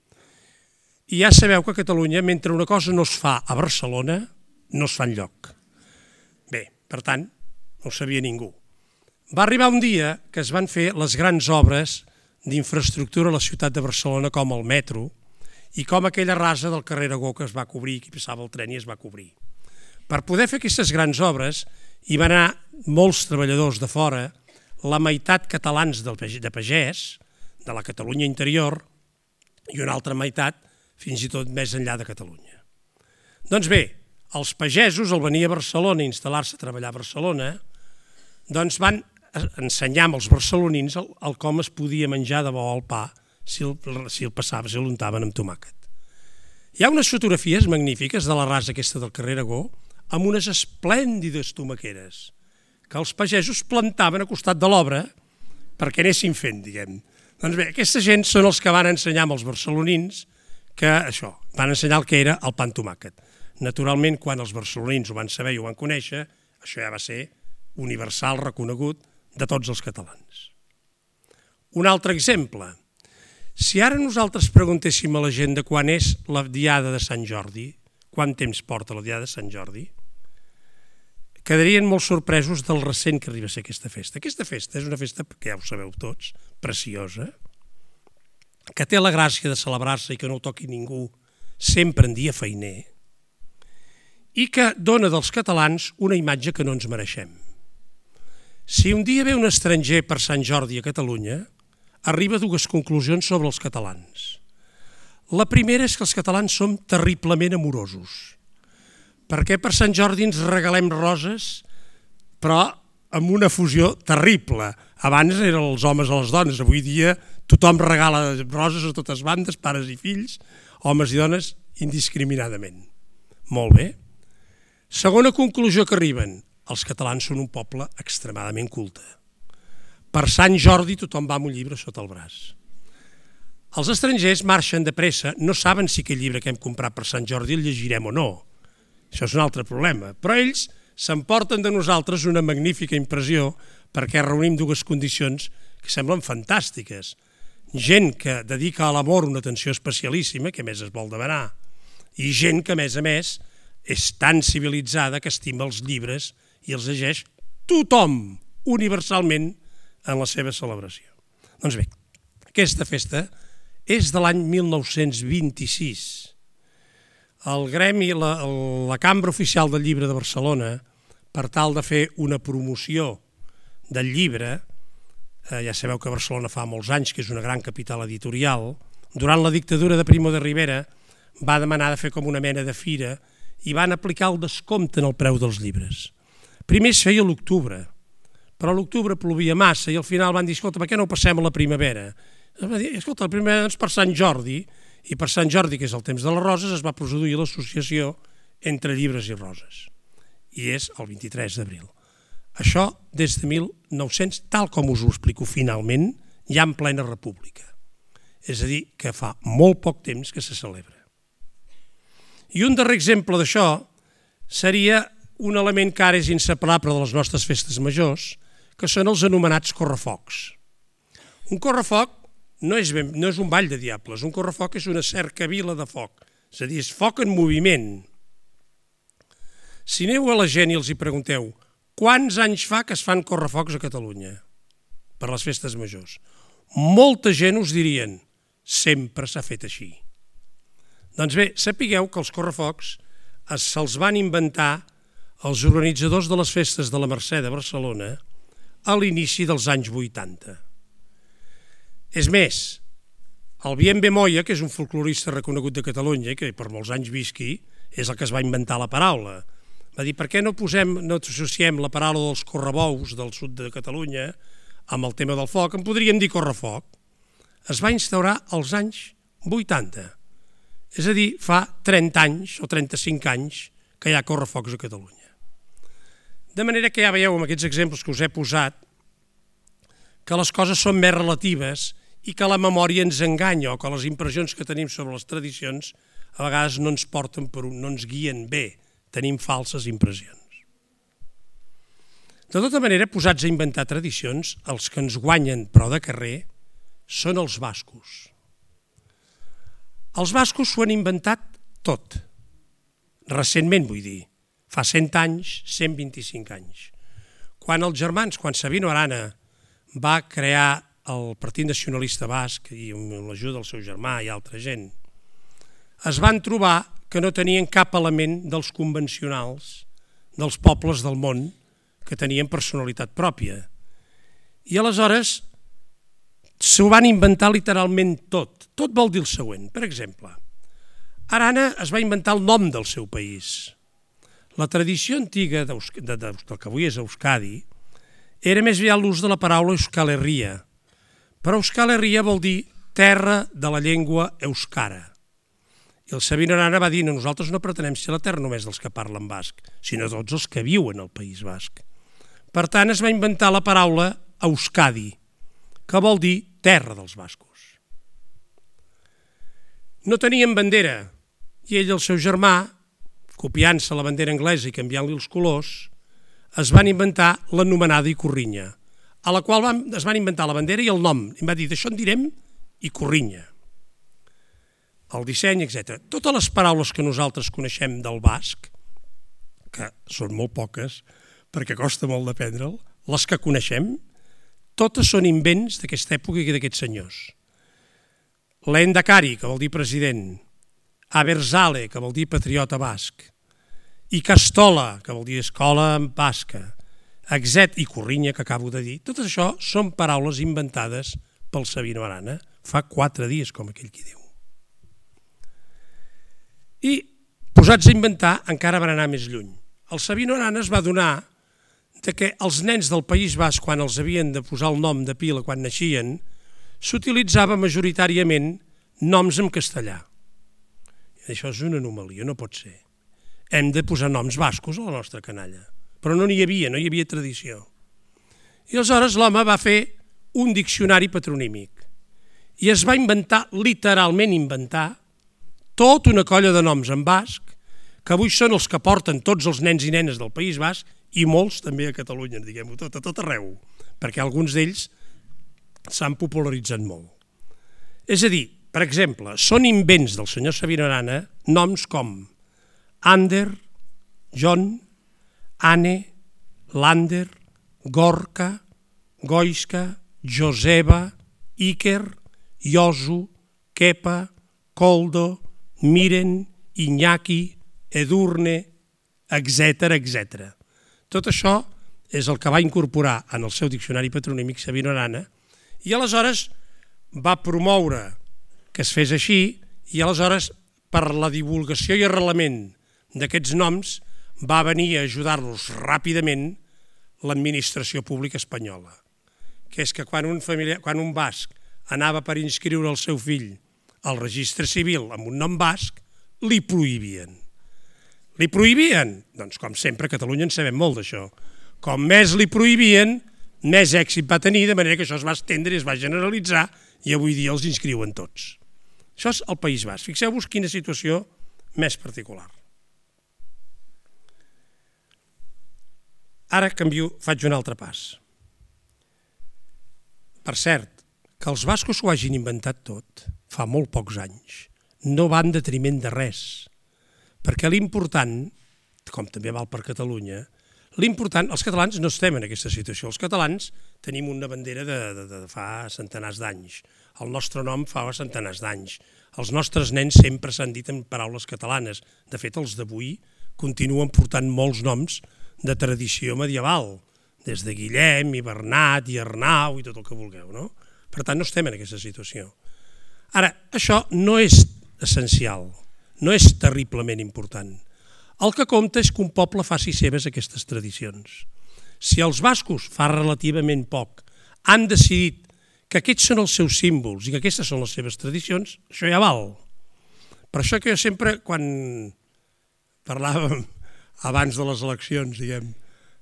I ja sabeu que a Catalunya, mentre una cosa no es fa a Barcelona, no es fa enlloc. Bé, per tant, no ho sabia ningú. Va arribar un dia que es van fer les grans obres d'infraestructura a la ciutat de Barcelona, com el metro, i com aquella rasa del carrer Aragó que es va cobrir, que passava el tren i es va cobrir. Per poder fer aquestes grans obres hi van anar molts treballadors de fora, la meitat catalans de pagès, de la Catalunya interior, i una altra meitat fins i tot més enllà de Catalunya. Doncs bé, els pagesos, al venir a Barcelona i instal·lar-se a treballar a Barcelona, doncs van ensenyar als barcelonins el com es podia menjar de bo el pa si el passaven, si l'untaven amb tomàquet. Hi ha unes fotografies magnífiques de la rasa aquesta del carrer Aragó amb unes esplèndides tomaqueres que els pagesos plantaven a costat de l'obra perquè anessin fent, diguem. Doncs bé, aquesta gent són els que van ensenyar als barcelonins que això, van ensenyar el que era el pa amb tomàquet. Naturalment, quan els barcelonins ho van saber i ho van conèixer, això ja va ser universal, reconegut de tots els catalans. Un altre exemple. Si ara nosaltres preguntéssim a la gent de quan és la diada de Sant Jordi, quant temps porta la diada de Sant Jordi, quedarien molt sorpresos del recent que arriba a ser aquesta festa. Aquesta festa és una festa, que ja ho sabeu tots, preciosa, que té la gràcia de celebrar-se i que no ho toqui ningú sempre en dia feiner, i que dona dels catalans una imatge que no ens mereixem. Si un dia ve un estranger per Sant Jordi a Catalunya, arriba a 2 conclusions sobre els catalans. La primera és que els catalans som terriblement amorosos, perquè per Sant Jordi ens regalem roses, però amb una fusió terrible. Abans eren els homes a les dones, avui dia tothom regala roses a totes bandes, pares i fills, homes i dones, indiscriminadament. Molt bé. Segona conclusió que arriben, els catalans són un poble extremadament culte. Per Sant Jordi tothom va amb un llibre sota el braç. Els estrangers marxen de pressa, no saben si aquell llibre que hem comprat per Sant Jordi el llegirem o no. Això és un altre problema. Però ells s'emporten de nosaltres una magnífica impressió perquè reunim 2 condicions que semblen fantàstiques. Gent que dedica a l'amor una atenció especialíssima, que més es vol demanar, i gent que, a més, és tan civilitzada que estima els llibres i els llegeix tothom, universalment, en la seva celebració. Doncs bé, aquesta festa és de l'any 1926. El gremi, la Cambra Oficial del Llibre de Barcelona, per tal de fer una promoció del llibre, ja sabeu que Barcelona fa molts anys que és una gran capital editorial, durant la dictadura de Primo de Rivera va demanar de fer com una mena de fira i van aplicar el descompte en el preu dels llibres. Primer es feia a l'octubre, però a l'octubre plovia massa i al final van dir, escolta, per què no ho passem a la primavera? Es va dir, escolta, la primavera doncs per Sant Jordi, i per Sant Jordi, que és el temps de les roses, es va produir l'associació entre llibres i roses. I és el 23 d'abril. Això des de 1900, tal com us ho explico finalment, ja en plena república. És a dir, que fa molt poc temps que se celebra. I un darrer exemple d'això seria un element que ara és inseparable de les nostres festes majors, que són els anomenats correfocs. Un correfoc no és un ball de diables, un correfoc és una cercavila de foc, és a dir, és foc en moviment. Si aneu a la gent i els hi pregunteu quants anys fa que es fan correfocs a Catalunya per les festes majors, molta gent us dirien sempre s'ha fet així. Doncs bé, sapigueu que els correfocs se'ls van inventar els organitzadors de les festes de la Mercè de Barcelona a l'inici dels anys 80. És més, el Bienve Moya, que és un folclorista reconegut de Catalunya, que per molts anys visqui, és el que es va inventar la paraula. Va dir, per què no associem la paraula dels correbous del sud de Catalunya amb el tema del foc? En podríem dir correfoc. Es va instaurar als anys 80. És a dir, fa 30 anys o 35 anys que hi ha correfocs a Catalunya. De manera que ja veieu amb aquests exemples que us he posat que les coses són més relatives i que la memòria ens enganya o que les impressions que tenim sobre les tradicions a vegades no ens porten no ens guien bé, tenim falses impressions. De tota manera, posats a inventar tradicions, els que ens guanyen però de carrer són els bascos. Els bascos s'ho han inventat tot. Recentment, vull dir, fa 100 anys, 125 anys. Quan els germans, quan Sabino Arana va crear el Partit Nacionalista Basc i amb l'ajuda del seu germà i altra gent, es van trobar que no tenien cap element dels convencionals dels pobles del món que tenien personalitat pròpia. I aleshores s'ho van inventar literalment tot. Tot vol dir el següent. Per exemple, Arana es va inventar el nom del seu país. La tradició antiga del que avui és Euskadi era més aviat l'ús de la paraula Euskal Herria, però Euskal Herria vol dir terra de la llengua euskara. I el Sabino Arana va dir, nosaltres no pretenem ser la terra només dels que parlen basc, sinó tots els que viuen al País Basc. Per tant, es va inventar la paraula Euskadi, que vol dir terra dels bascos. No tenien bandera, i ell i el seu germà, copiant-se la bandera anglesa i canviant-li els colors, es van inventar l'anomenada Icorrinya, a la qual es van inventar la bandera i el nom. I va dir, d'això en direm Icorrinya. El disseny, etc. Totes les paraules que nosaltres coneixem del basc, que són molt poques, perquè costa molt d'aprendre'l, les que coneixem, totes són invents d'aquesta època i d'aquests senyors. L'Endakari, que vol dir president, Abertzale, que vol dir patriota basc, i Castola, que vol dir escola basca, i Corrinya, que acabo de dir, tot això són paraules inventades pel Sabino Arana fa 4 dies, com aquell qui diu. I, posats a inventar, encara van anar més lluny. El Sabino Arana es va adonar que els nens del País Basc, quan els havien de posar el nom de pila quan naixien, s'utilitzava majoritàriament noms en castellà. I això és una anomalia, no pot ser. Hem de posar noms bascos a la nostra canalla. Però no hi havia tradició. I aleshores l'home va fer un diccionari patronímic i es va inventar, literalment inventar, tota una colla de noms en basc, que avui són els que porten tots els nens i nenes del País Basc i molts també a Catalunya, diguem-ho tot, a tot arreu, perquè alguns d'ells s'han popularitzat molt. És a dir, per exemple, són invents del senyor Sabino Arana noms com Ander, John, Anne, Lander, Gorka, Goiska, Joseba, Iker, Josu, Kepa, Koldo, Miren, Iñaki, Edurne, etc. etc. Tot això és el que va incorporar en el seu diccionari patronímic Sabino Arana i aleshores va promoure que es fes així i aleshores per la divulgació i arrelament d'aquests noms va venir a ajudar-los ràpidament l'administració pública espanyola, que és que quan un basc anava per inscriure el seu fill al registre civil amb un nom basc, li prohibien. Li prohibien? Doncs com sempre a Catalunya en sabem molt d'això. Com més li prohibien, més èxit va tenir, de manera que això es va estendre i es va generalitzar i avui dia els inscriuen tots. Això és el País Basc. Fixeu-vos quina situació més particular. Ara canvio, faig un altre pas. Per cert, que els bascos ho hagin inventat tot, fa molt pocs anys, no va en detriment de res, perquè l'important, com també val per Catalunya, l'important, els catalans no estem en aquesta situació, els catalans tenim una bandera de fa centenars d'anys, el nostre nom fa centenars d'anys, els nostres nens sempre s'han dit en paraules catalanes, de fet els d'avui continuen portant molts noms de tradició medieval, des de Guillem i Bernat i Arnau i tot el que vulgueu, no? Per tant, no estem en aquesta situació. Ara, això no és essencial, no és terriblement important. El que compta és que un poble faci seves aquestes tradicions. Si els bascos, fa relativament poc, han decidit que aquests són els seus símbols i que aquestes són les seves tradicions, això ja val. Per això que jo sempre, quan parlàvem abans de les eleccions, diguem,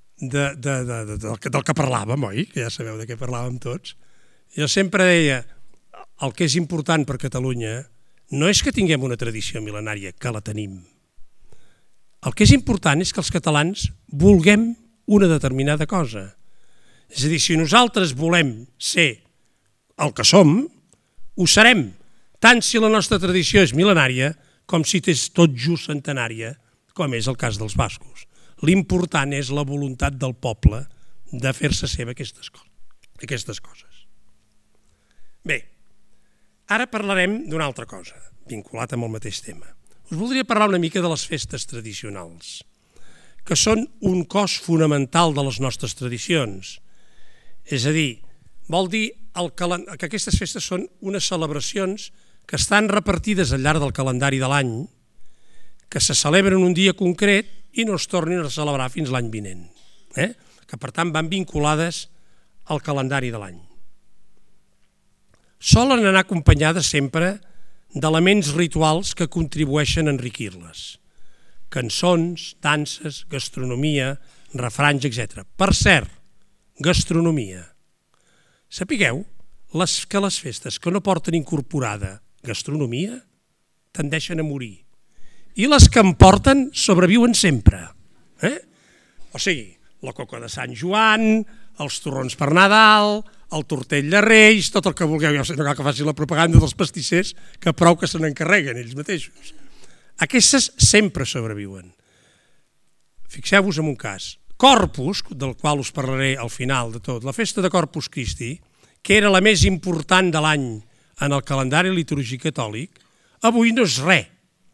del que parlàvem, oi? Que ja sabeu de què parlàvem tots. Jo sempre deia, el que és important per Catalunya no és que tinguem una tradició mil·lenària, que la tenim. El que és important és que els catalans vulguem una determinada cosa. És a dir, si nosaltres volem ser el que som, ho serem, tant si la nostra tradició és mil·lenària com si és tot just centenària, com és el cas dels bascos. L'important és la voluntat del poble de fer-se seva aquestes coses. Bé, ara parlarem d'una altra cosa, vinculat amb el mateix tema. Us voldria parlar una mica de les festes tradicionals, que són un cos fonamental de les nostres tradicions. És a dir, vol dir que aquestes festes són unes celebracions que estan repartides al llarg del calendari de l'any, que se celebren un dia concret i no es tornin a celebrar fins l'any vinent, que per tant van vinculades al calendari de l'any. Solen anar acompanyades sempre d'elements rituals que contribueixen a enriquir-les. Cançons, danses, gastronomia, refranys, etc. Per cert, gastronomia. Sapigueu que les festes que no porten incorporada gastronomia tendeixen a morir. I les que en porten sobreviuen sempre. O sigui, la coca de Sant Joan, els torrons per Nadal, el tortell de Reis, tot el que vulgueu, ja no cal que faci la propaganda dels pastissers, que prou que se n'encarreguen ells mateixos. Aquestes sempre sobreviuen. Fixeu-vos en un cas. Corpus, del qual us parlaré al final de tot, la festa de Corpus Christi, que era la més important de l'any en el calendari litúrgic catòlic, avui no és res.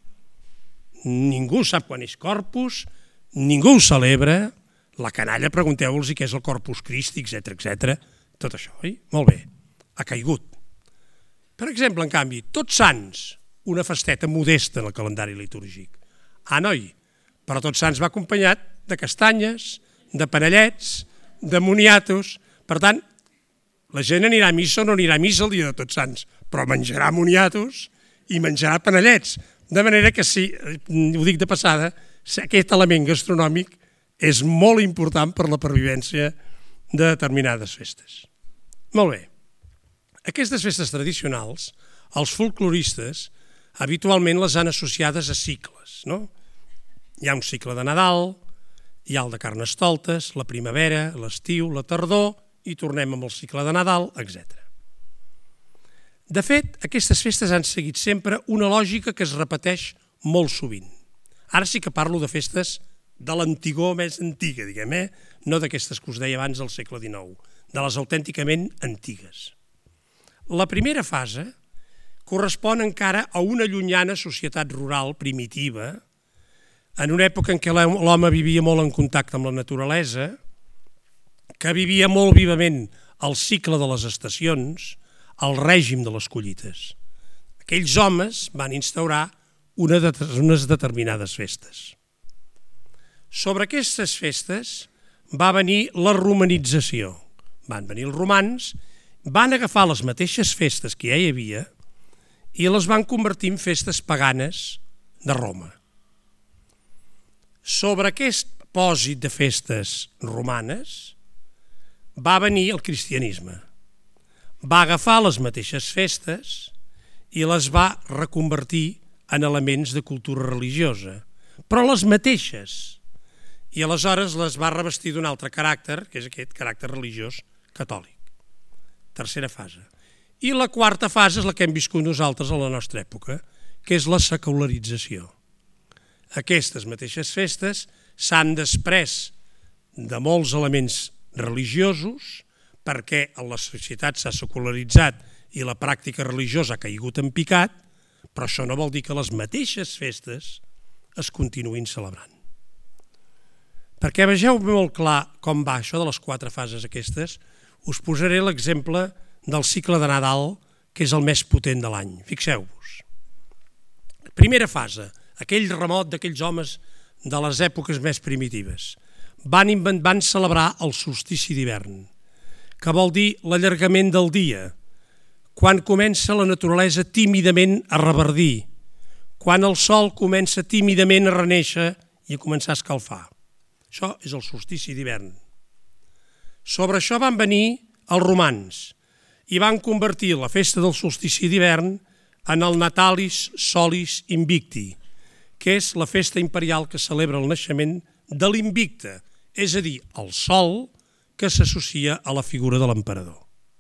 Ningú sap quan és Corpus, ningú ho celebra, la canalla pregunteu-los què és el Corpus Christi, etc. Tot això, oi? Molt bé, ha caigut. Per exemple, en canvi, Tots Sants, una festeta modesta en el calendari litúrgic. Noi, però Tots Sants va acompanyat de castanyes, de panellets, de moniatos. Per tant, la gent anirà a missa o no anirà a missa el dia de Tots Sants, però menjarà moniatos i menjarà panellets. De manera que sí, ho dic de passada, aquest element gastronòmic és molt important per la pervivència de determinades festes. Molt bé. Aquestes festes tradicionals, els folcloristes habitualment les han associades a cicles, no? Hi ha un cicle de Nadal, hi ha el de Carnestoltes, la primavera, l'estiu, la tardor, i tornem amb el cicle de Nadal, etc. De fet, aquestes festes han seguit sempre una lògica que es repeteix molt sovint. Ara sí que parlo de festes de l'antigor més antiga, diguem, no d'aquestes que us deia abans del segle XIX, de les autènticament antigues. La primera fase correspon encara a una llunyana societat rural primitiva, en una època en què l'home vivia molt en contacte amb la naturalesa, que vivia molt vivament el cicle de les estacions, el règim de les collites. Aquells homes van instaurar unes determinades festes. Sobre aquestes festes va venir la romanització. Van venir els romans, van agafar les mateixes festes que ja hi havia i les van convertir en festes paganes de Roma. Sobre aquest pòsit de festes romanes va venir el cristianisme. Va agafar les mateixes festes i les va reconvertir en elements de cultura religiosa, però les mateixes. i aleshores les va revestir d'un altre caràcter, que és aquest caràcter religiós catòlic. Tercera fase. I la quarta fase és la que hem viscut nosaltres a la nostra època, que és la secularització. Aquestes mateixes festes s'han desprès de molts elements religiosos perquè la societat s'ha secularitzat i la pràctica religiosa ha caigut en picat, però això no vol dir que les mateixes festes es continuïn celebrant. Perquè vegeu molt clar com va això de les quatre fases aquestes, us posaré l'exemple del cicle de Nadal, que és el més potent de l'any. Fixeu-vos. Primera fase, aquell remot d'aquells homes de les èpoques més primitives. Van celebrar el solstici d'hivern, que vol dir l'allargament del dia, quan comença la naturalesa tímidament a reverdir, quan el sol comença tímidament a renéixer i a començar a escalfar. Això és el solstici d'hivern. Sobre això van venir els romans i van convertir la festa del solstici d'hivern en el Natalis Solis Invicti, que és la festa imperial que celebra el naixement de l'Invicte, és a dir, el sol que s'associa a la figura de l'emperador.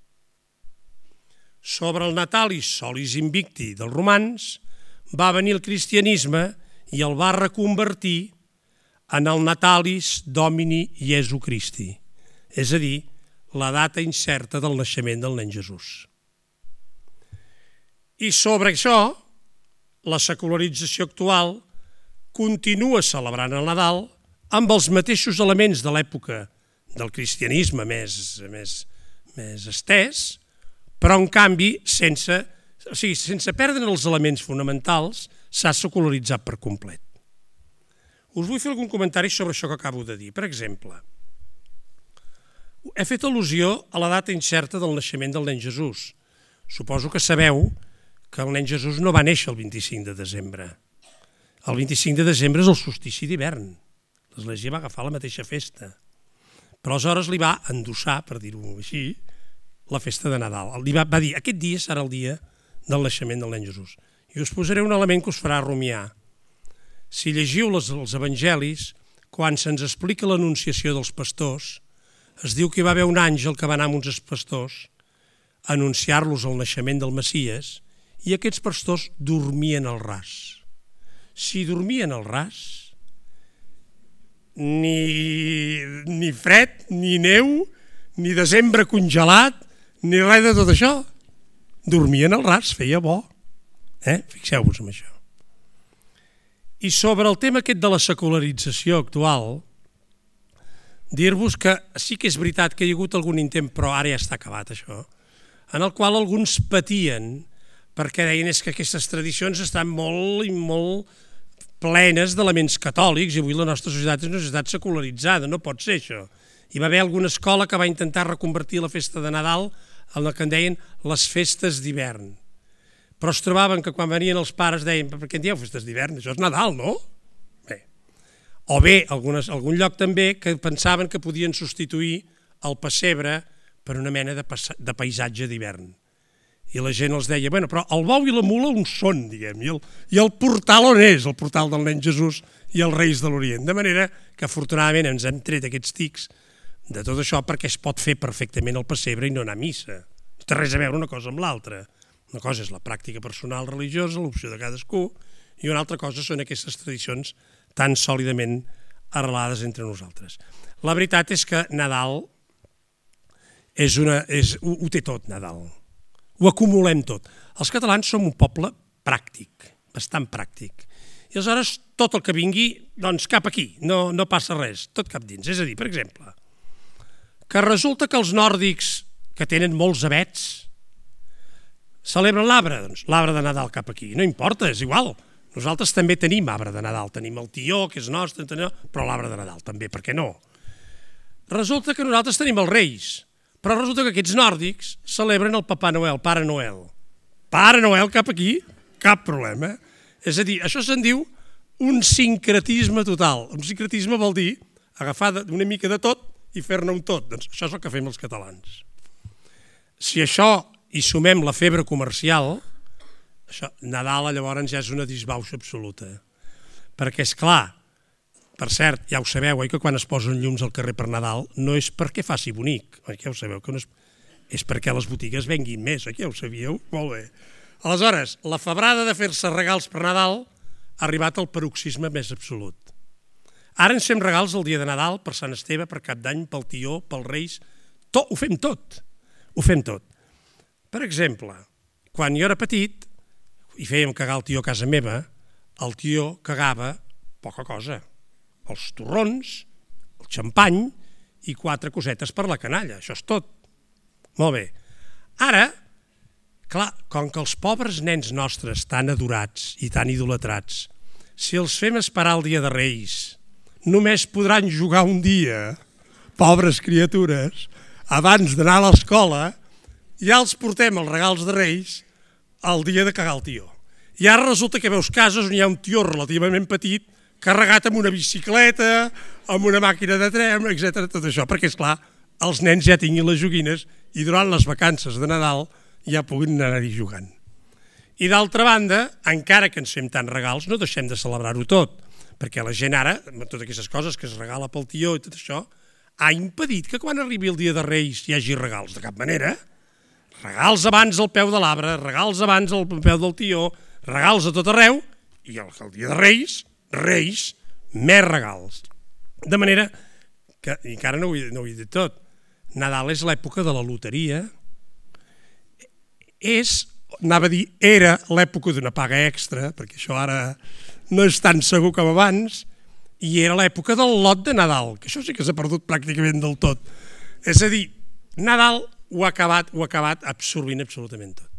Sobre el Natalis Solis Invicti dels romans va venir el cristianisme i el va reconvertir en el Natalis Domini Iesu Christi, és a dir, la data incerta del naixement del nen Jesús. I sobre això, la secularització actual continua celebrant el Nadal amb els mateixos elements de l'època del cristianisme més estès, però en canvi, sense perdre els elements fonamentals, s'ha secularitzat per complet. Us vull fer algun comentari sobre això que acabo de dir. Per exemple, he fet al·lusió a la data incerta del naixement del nen Jesús. Suposo que sabeu que el nen Jesús no va néixer el 25 de desembre. El 25 de desembre és el solstici d'hivern. L'Església va agafar la mateixa festa. Però aleshores li va endossar, per dir-ho així, la festa de Nadal. Va dir, aquest dia serà el dia del naixement del nen Jesús. I us posaré un element que us farà rumiar. Si llegiu els evangelis, quan se'ns explica l'anunciació dels pastors, es diu que hi va haver un àngel que va anar amb uns pastors a anunciar-los el naixement del Messies i aquests pastors dormien al ras. Si dormien al ras, ni fred, ni neu, ni desembre congelat, ni res de tot això. Dormien al ras, feia bo. Fixeu-vos en això. I sobre el tema aquest de la secularització actual, dir-vos que sí que és veritat que hi ha hagut algun intent, però ara ja està acabat això, en el qual alguns patien perquè deien que aquestes tradicions estan molt i molt plenes d'elements catòlics i avui la nostra societat és una societat secularitzada, no pot ser això. Hi va haver alguna escola que va intentar reconvertir la festa de Nadal en el que en deien les festes d'hivern. Però es trobaven que quan venien els pares deien per què en dieu festes d'hivern? Això és Nadal, no? Bé. O bé, algun lloc també que pensaven que podien substituir el pessebre per una mena de paisatge d'hivern. I la gent els deia, bueno, però el bou i la mula on són, diguem, i el portal on és? El portal del nen Jesús i els Reis de l'Orient. De manera que afortunadament ens hem tret aquests tics de tot això perquè es pot fer perfectament el pessebre i no anar a missa. No té res a veure una cosa amb l'altra. Una cosa és la pràctica personal religiosa, l'opció de cadascú, i una altra cosa són aquestes tradicions tan sòlidament arrelades entre nosaltres. La veritat és que Nadal ho té tot, Nadal. Ho acumulem tot. Els catalans som un poble pràctic, bastant pràctic. I aleshores tot el que vingui, doncs cap aquí, no passa res, tot cap dins. És a dir, per exemple, que resulta que els nòrdics, que tenen molts abets, celebren l'arbre, doncs l'arbre de Nadal cap aquí. No importa, és igual. Nosaltres també tenim arbre de Nadal, tenim el tió, que és nostre, però l'arbre de Nadal també, per què no? Resulta que nosaltres tenim els Reis, però resulta que aquests nòrdics celebren el Pare Noel. Pare Noel cap aquí, cap problema. És a dir, això se'n diu un sincretisme total. Un sincretisme vol dir agafar una mica de tot i fer-ne un tot. Doncs això és el que fem els catalans. Si això hi sumem la febre comercial, Nadal llavors ja és una disbauxa absoluta. Perquè, és clar, Per cert, ja ho sabeu, que quan es posen llums al carrer per Nadal no és perquè faci bonic, ja ho sabeu, que no és perquè les botigues venguin més, ja ho sabíeu? Molt bé. Aleshores, la febrada de fer-se regals per Nadal ha arribat al paroxisme més absolut. Ara ens fem regals el dia de Nadal, per Sant Esteve, per Cap d'Any, pel Tió, pels Reis, tot, ho fem tot. Per exemple, quan jo era petit i fèiem cagar el tió a casa meva, el tió cagava poca cosa. Els torrons, el xampany i 4 cosetes per la canalla, això és tot. Molt bé. Ara, clar, com que els pobres nens nostres tan adorats i tan idolatrats, si els fem esperar el dia de Reis, només podran jugar un dia, pobres criatures, abans d'anar a l'escola, ja els portem els regals de Reis el dia de cagar el tió. I ara resulta que veus cases on hi ha un tió relativament petit carregat amb una bicicleta, amb una màquina de trem, etc. Tot això, perquè, esclar, els nens ja tinguin les joguines i durant les vacances de Nadal ja puguin anar-hi jugant. I d'altra banda, encara que ens fem tants regals, no deixem de celebrar-ho tot, perquè la gent ara, amb totes aquestes coses que es regala pel tió i tot això, ha impedit que quan arribi el dia de Reis hi hagi regals, de cap manera. Regals abans al peu de l'arbre, regals abans al peu del tió, regals a tot arreu, i el dia de Reis, més regals. De manera que, i encara no ho he dit tot, Nadal és l'època de la loteria, era l'època d'una paga extra, perquè això ara no és tan segur com abans, i era l'època del lot de Nadal, que això sí que s'ha perdut pràcticament del tot. És a dir, Nadal ho ha acabat absorbint absolutament tot.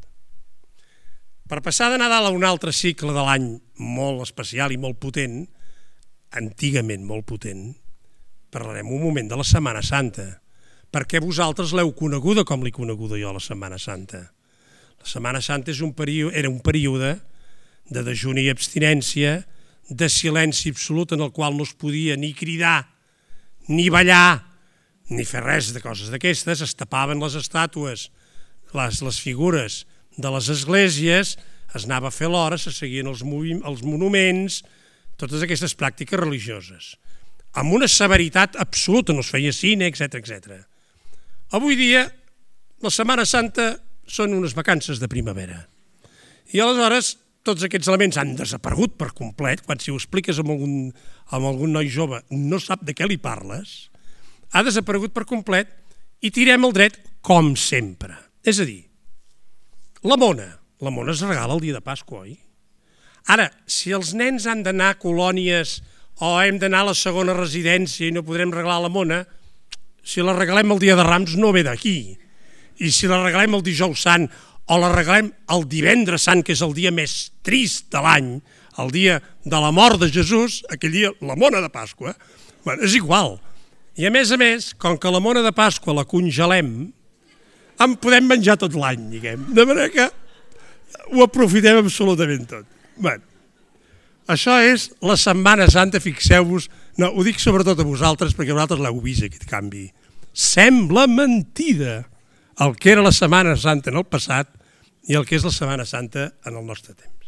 Per passar de Nadal a un altre cicle de l'any molt especial i molt potent, antigament molt potent, parlarem un moment de la Setmana Santa, perquè vosaltres l'heu coneguda com l'he coneguda jo, la Setmana Santa. La Setmana Santa era un període de dejuni i abstinència, de silenci absolut en el qual no es podia ni cridar, ni ballar, ni fer res de coses d'aquestes. Es tapaven les estàtues, les figures de les esglésies, es anava a fer l'hora, se seguien els monuments, totes aquestes pràctiques religioses. Amb una severitat absoluta, no es feia cine, etc. Avui dia, la Setmana Santa són unes vacances de primavera. I aleshores, tots aquests elements han desaparegut per complet, quan si ho expliques amb algun noi jove no sap de què li parles, ha desaparegut per complet i tirem el dret com sempre. És a dir, la mona es regala el dia de Pasqua, oi? Ara, si els nens han d'anar a colònies o hem d'anar a la segona residència i no podrem regalar la mona, si la regalem el dia de Rams no ve d'aquí. I si la regalem el dijous sant o la regalem el divendres sant, que és el dia més trist de l'any, el dia de la mort de Jesús, aquell dia, la mona de Pasqua, és igual. I a més, com que la mona de Pasqua la congelem, en podem menjar tot l'any, diguem. De manera que ho aprofitem absolutament tot. Bé, això és la Setmana Santa, fixeu-vos, no, ho dic sobretot a vosaltres perquè vosaltres l'heu vist, aquest canvi. Sembla mentida el que era la Setmana Santa en el passat i el que és la Setmana Santa en el nostre temps.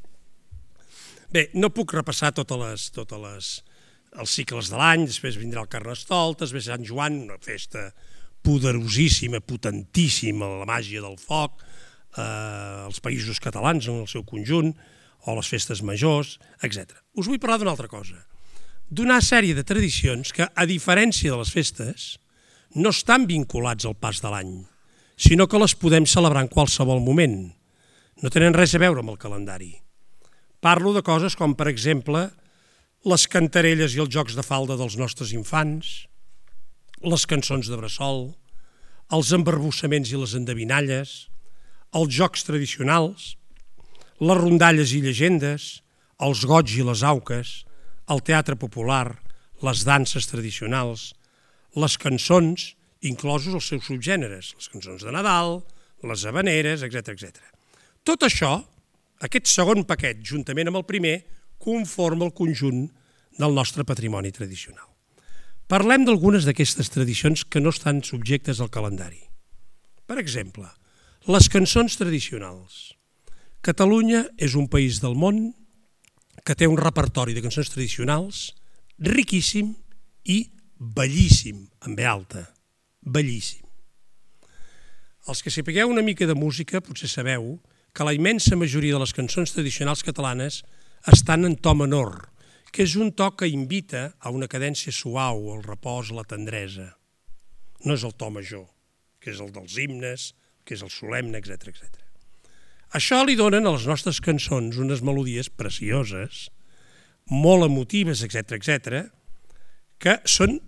Bé, no puc repassar tots els cicles de l'any, després vindrà el Carnestoltes, després Sant Joan, una festa poderosíssima, potentíssima, la màgia del foc, els països catalans en el seu conjunt, o les festes majors, etc. Us vull parlar d'una altra cosa, d'una sèrie de tradicions que, a diferència de les festes, no estan vinculats al pas de l'any, sinó que les podem celebrar en qualsevol moment. No tenen res a veure amb el calendari. Parlo de coses com, per exemple, les cantarelles i els jocs de falda dels nostres infants, les cançons de bressol, els embarbussaments i les endevinalles, els jocs tradicionals, les rondalles i llegendes, els goigs i les auques, el teatre popular, les danses tradicionals, les cançons, inclosos els seus subgèneres, les cançons de Nadal, les habaneres, etc. Tot això, aquest segon paquet, juntament amb el primer, conforma el conjunt del nostre patrimoni tradicional. Parlem d'algunes d'aquestes tradicions que no estan subjectes al calendari. Per exemple, les cançons tradicionals. Catalunya és un país del món que té un repertori de cançons tradicionals riquíssim i bellíssim, amb B alta, bellíssim. Els que sapigueu una mica de música potser sabeu que la immensa majoria de les cançons tradicionals catalanes estan en to menor, que és un to que invita a una cadència suau, al repòs, a la tendresa. No és el to major, que és el dels himnes, que és el solemne, etc. Això li donen a les nostres cançons unes melodies precioses, molt emotives, etc., que són,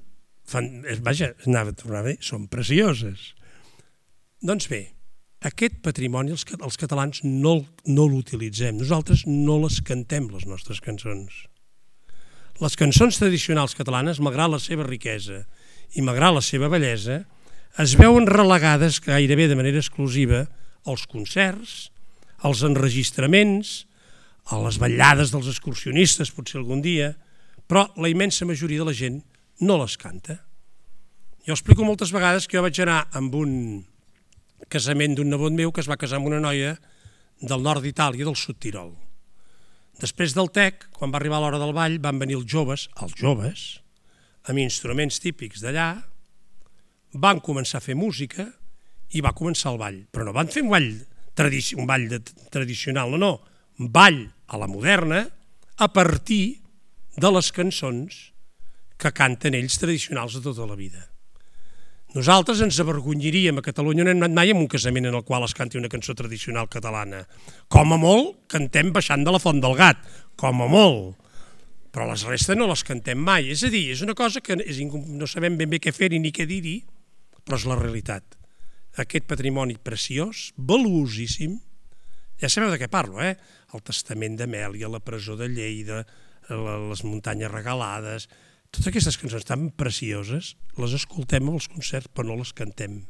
són precioses. Doncs bé, aquest patrimoni els catalans no l'utilitzem. Nosaltres no les cantem, les nostres cançons. Les cançons tradicionals catalanes, malgrat la seva riquesa i malgrat la seva bellesa, es veuen relegades gairebé de manera exclusiva als concerts, als enregistraments, a les ballades dels excursionistes, potser algun dia, però la immensa majoria de la gent no les canta. Jo explico moltes vegades que jo vaig anar amb un casament d'un nebot meu que es va casar amb una noia del nord d'Itàlia, del sud Tirol. Després del TEC, quan va arribar l'hora del ball, van venir els joves, amb instruments típics d'allà, van començar a fer música i va començar el ball. Però no van fer un ball tradicional, no, ball a la moderna a partir de les cançons que canten ells tradicionals de tota la vida. Nosaltres ens avergonyiríem a Catalunya, no hem anat mai a un casament en el qual es canti una cançó tradicional catalana. Com a molt, cantem baixant de la Font del Gat, com a molt. Però les restes no les cantem mai. És a dir, és una cosa que no sabem ben bé què fer ni què dir-hi, però és la realitat. Aquest patrimoni preciós, valuosíssim, ja sabeu de què parlo, El testament d'Amèlia, la presó de Lleida, les muntanyes regalades, totes aquestes cançons tan precioses les escoltem als concerts però no les cantem.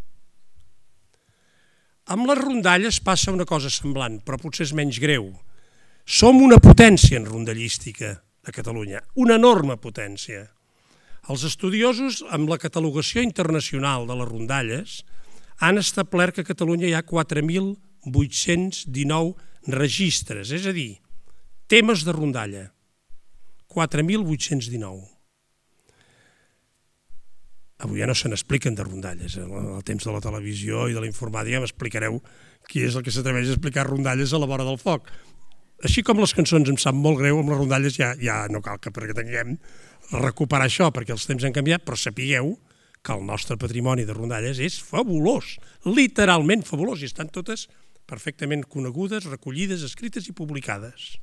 Amb les rondalles passa una cosa semblant, però potser és menys greu. Som una potència en rondallística a Catalunya, una enorme potència. Els estudiosos, amb la catalogació internacional de les rondalles, han establert que a Catalunya hi ha 4.819 registres, és a dir, temes de rondalla. 4.819. Avui ja no se n'expliquen de rondalles. Al temps de la televisió i de la informàtica m'explicareu qui és el que s'atreveix a explicar rondalles a la vora del foc. Així com les cançons em sap molt greu, amb les rondalles ja no cal que perquè tinguem recuperar això, perquè els temps han canviat, però sapigueu que el nostre patrimoni de rondalles és fabulós, literalment fabulós, i estan totes perfectament conegudes, recollides, escrites i publicades.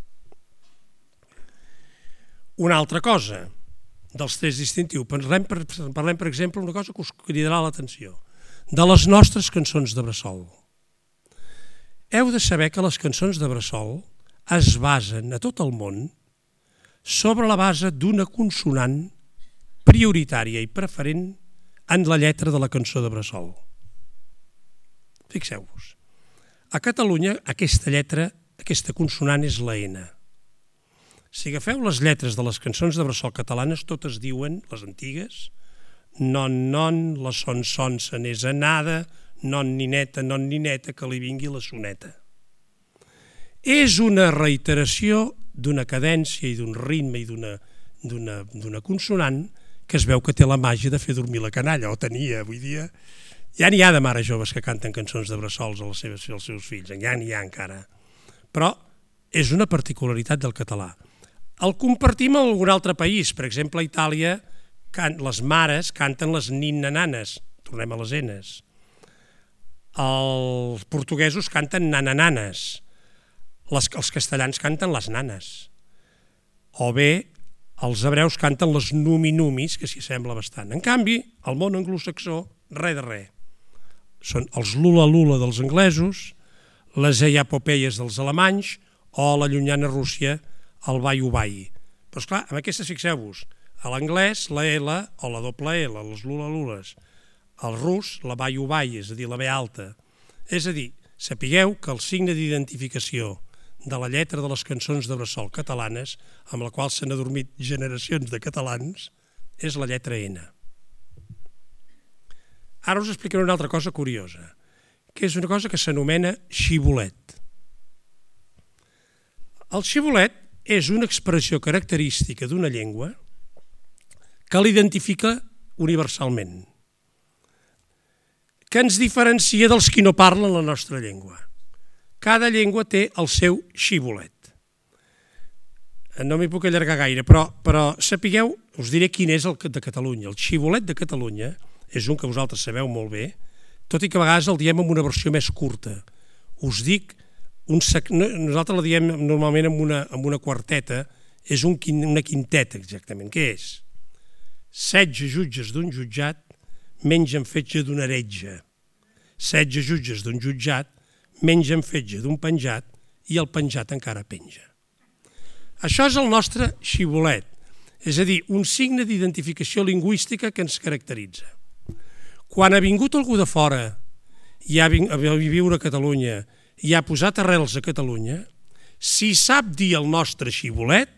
Una altra cosa dels trets distintius, parlem per exemple una cosa que us cridarà l'atenció, de les nostres cançons de bressol. Heu de saber que les cançons de bressol es basen a tot el món sobre la base d'una consonant prioritària i preferent en la lletra de la cançó de bressol. Fixeu-vos, a Catalunya aquesta lletra, aquesta consonant és la N. Si agafeu les lletres de les cançons de bressol catalanes, totes diuen, les antigues, non, la son, se n'és anada, non, nineta, que li vingui la soneta. És una reiteració d'una cadència i d'un ritme i d'una consonant que es veu que té la màgia de fer dormir la canalla, o tenia, avui dia. Ja n'hi ha de mares joves que canten cançons de bressols als seus fills, ja n'hi ha encara. Però és una particularitat del català. El compartim amb algun altre país, per exemple a Itàlia les mares canten les ninananes, tornem a les enes. Els portuguesos canten nanananes, els castellans canten les nanes, o bé els hebreus canten les numinumis, que s'hi sembla bastant. En canvi, al món anglosaxó, res de res. Són els lula-lula dels anglesos, les eiapopeies dels alemanys o a la llunyana Rússia el vai-u-vai. Però esclar, amb aquestes fixeu-vos, a l'anglès la L o la doble L, les lula-lules, al rus la vai-u-vai, és a dir, la B alta. És a dir, sapigueu que el signe d'identificació de la lletra de les cançons de bressol catalanes, amb la qual s'han adormit generacions de catalans, és la lletra N. Ara us explicaré una altra cosa curiosa, que és una cosa que s'anomena xibolet. El xibolet és una expressió característica d'una llengua que l'identifica universalment, que ens diferencia dels qui no parlen la nostra llengua. Cada llengua té el seu xibolet. No m'hi puc allargar gaire, però sapigueu, us diré quin és el de Catalunya. El xibolet de Catalunya és un que vosaltres sabeu molt bé, tot i que a vegades el diem en una versió més curta. Us dic, nosaltres la diem normalment amb una quarteta, és una quinteta exactament. Què és? 16 jutges d'un jutjat mengen fetge d'un heretge. 16 jutges d'un jutjat mengen fetge d'un penjat i el penjat encara penja. Això és el nostre xibolet, és a dir, un signe d'identificació lingüística que ens caracteritza. Quan ha vingut algú de fora i ha viure a Catalunya i ha posat arrels a Catalunya, si sap dir el nostre xibolet,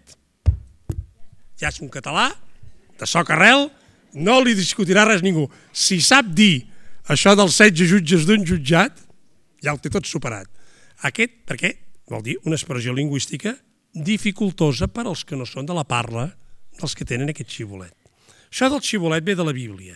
ja és un català, de soc arrel, no li discutirà res ningú. Si sap dir això dels 16 jutges d'un jutjat, ja el té tot superat. Aquest, perquè vol dir una expressió lingüística dificultosa per als que no són de la parla dels que tenen aquest xibolet. Això del xibolet ve de la Bíblia.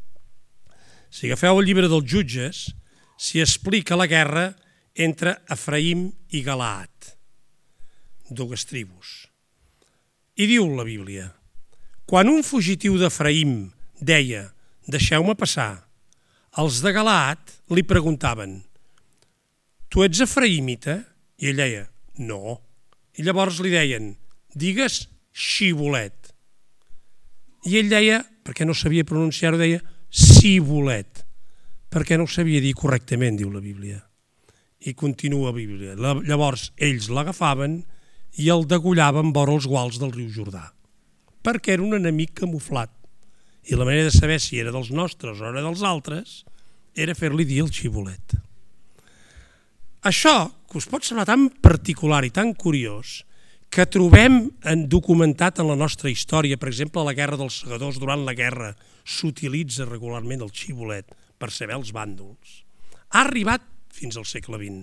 Si agafeu el llibre dels jutges, s'hi explica la guerra entre Efraïm i Galaad, dues tribus. I diu la Bíblia, quan un fugitiu d'Efraïm deia «deixeu-me passar», els de Galaad li preguntaven «tu ets efraïmita?» I ell deia «no». I llavors li deien «digues xibolet». I ell deia, perquè no sabia pronunciar-ho, deia «cibolet», perquè no ho sabia dir correctament, diu la Bíblia. I continua la Bíblia. Llavors ells l'agafaven i el degollaven vora els guals del riu Jordà, perquè era un enemic camuflat. I la manera de saber si era dels nostres o era dels altres era fer-li dir el xibolet. Això, que us pot semblar tan particular i tan curiós, que trobem documentat en la nostra història, per exemple, a la Guerra dels Segadors, durant la guerra, s'utilitza regularment el xibolet per saber els bàndols, ha arribat fins al segle XX.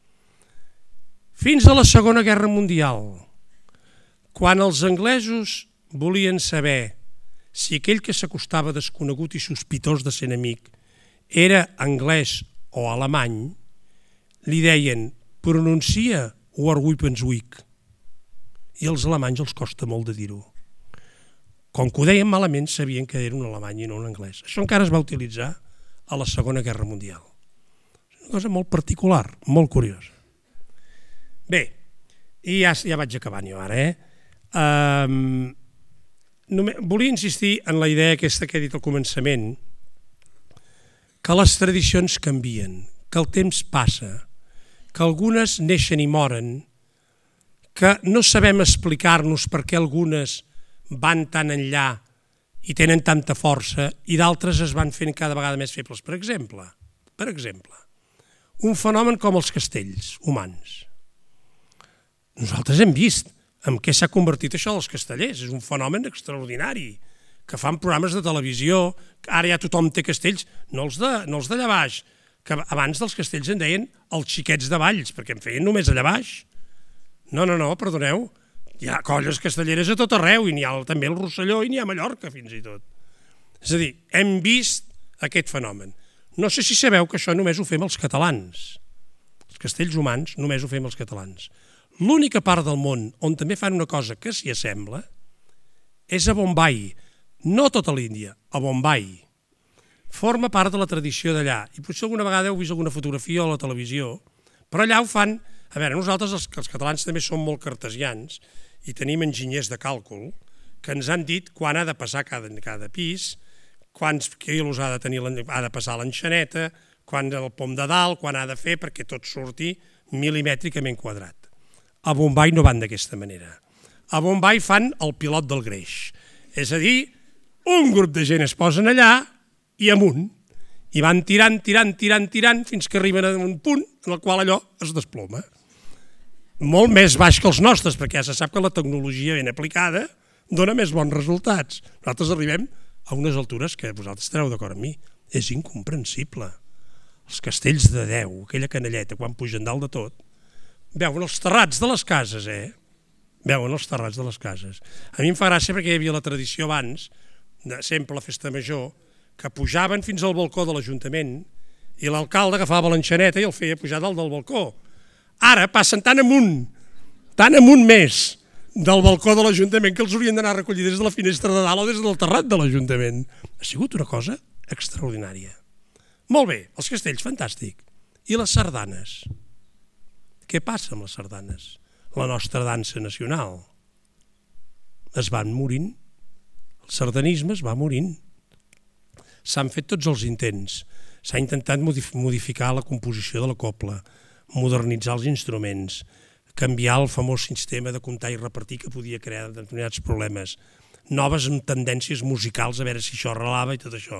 Fins a la Segona Guerra Mundial, quan els anglesos volien saber si aquell que s'acostava desconegut i sospitós de ser enemic era anglès o alemany, li deien pronuncia Warwippenswick, i als alemanys els costa molt de dir-ho. Com que ho deien malament, sabien que era un alemany i no un anglès. Això encara es va utilitzar a la Segona Guerra Mundial. És una cosa molt particular, molt curiosa. Bé, i ja vaig acabant jo ara. Volia insistir en la idea aquesta que he dit al començament, que les tradicions canvien, que el temps passa, que algunes neixen i moren, que no sabem explicar-nos per què algunes van tan enllà i tenen tanta força i d'altres es van fent cada vegada més febles. Per exemple, un fenomen com els castells humans. Nosaltres hem vist en què s'ha convertit això dels castellers. És un fenomen extraordinari, que fan programes de televisió, que ara ja tothom té castells, no els d'allà baix, que abans dels castells en deien els xiquets de Valls, perquè en feien només allà baix. No, perdoneu, hi ha colles castelleres a tot arreu, i n'hi ha també el Rosselló i n'hi ha a Mallorca fins i tot. És a dir, hem vist aquest fenomen. No sé si sabeu que això només ho fem els catalans. Els castells humans només ho fem els catalans. L'única part del món on també fan una cosa que s'hi assembla és a Bombai, no tota l'Índia, a Bombai. Forma part de la tradició d'allà, i potser alguna vegada heu vist alguna fotografia a la televisió, però allà ho fan. A veure, nosaltres els catalans també som molt cartesians i tenim enginyers de càlcul que ens han dit quan ha de passar cada pis, quants quilos ha de passar l'enxaneta, quan el pom de dalt, quan ha de fer perquè tot surti milimètricament quadrat. A Bombai no van d'aquesta manera. A Bombai fan el pilot del greix. És a dir, un grup de gent es posen allà i amunt, i van tirant fins que arriben a un punt en el qual allò es desploma. Molt més baix que els nostres, perquè ja se sap que la tecnologia ben aplicada dona més bons resultats. Nosaltres arribem a unes altures que vosaltres estareu d'acord amb mi. És incomprensible. Els castells de 10, aquella canelleta, quan pugen dalt de tot, veuen els terrats de les cases, veuen els terrats de les cases. A mi em fa gràcia perquè hi havia la tradició abans, sempre la festa major, que pujaven fins al balcó de l'Ajuntament i l'alcalde agafava l'enxaneta i el feia pujar dalt del balcó. Ara passen tan amunt més del balcó de l'Ajuntament que els haurien d'anar a recollir des de la finestra de dalt o des del terrat de l'Ajuntament. Ha sigut una cosa extraordinària. Molt bé, els castells, fantàstic. I les sardanes? Què passa amb les sardanes? La nostra dansa nacional. Es van morint. El sardanisme es va morint. S'han fet tots els intents. S'ha intentat modificar la composició de la cobla, modernitzar els instruments, canviar el famós sistema de comptar i repartir que podia crear determinats problemes, noves tendències musicals, a veure si això arrelava i tot això.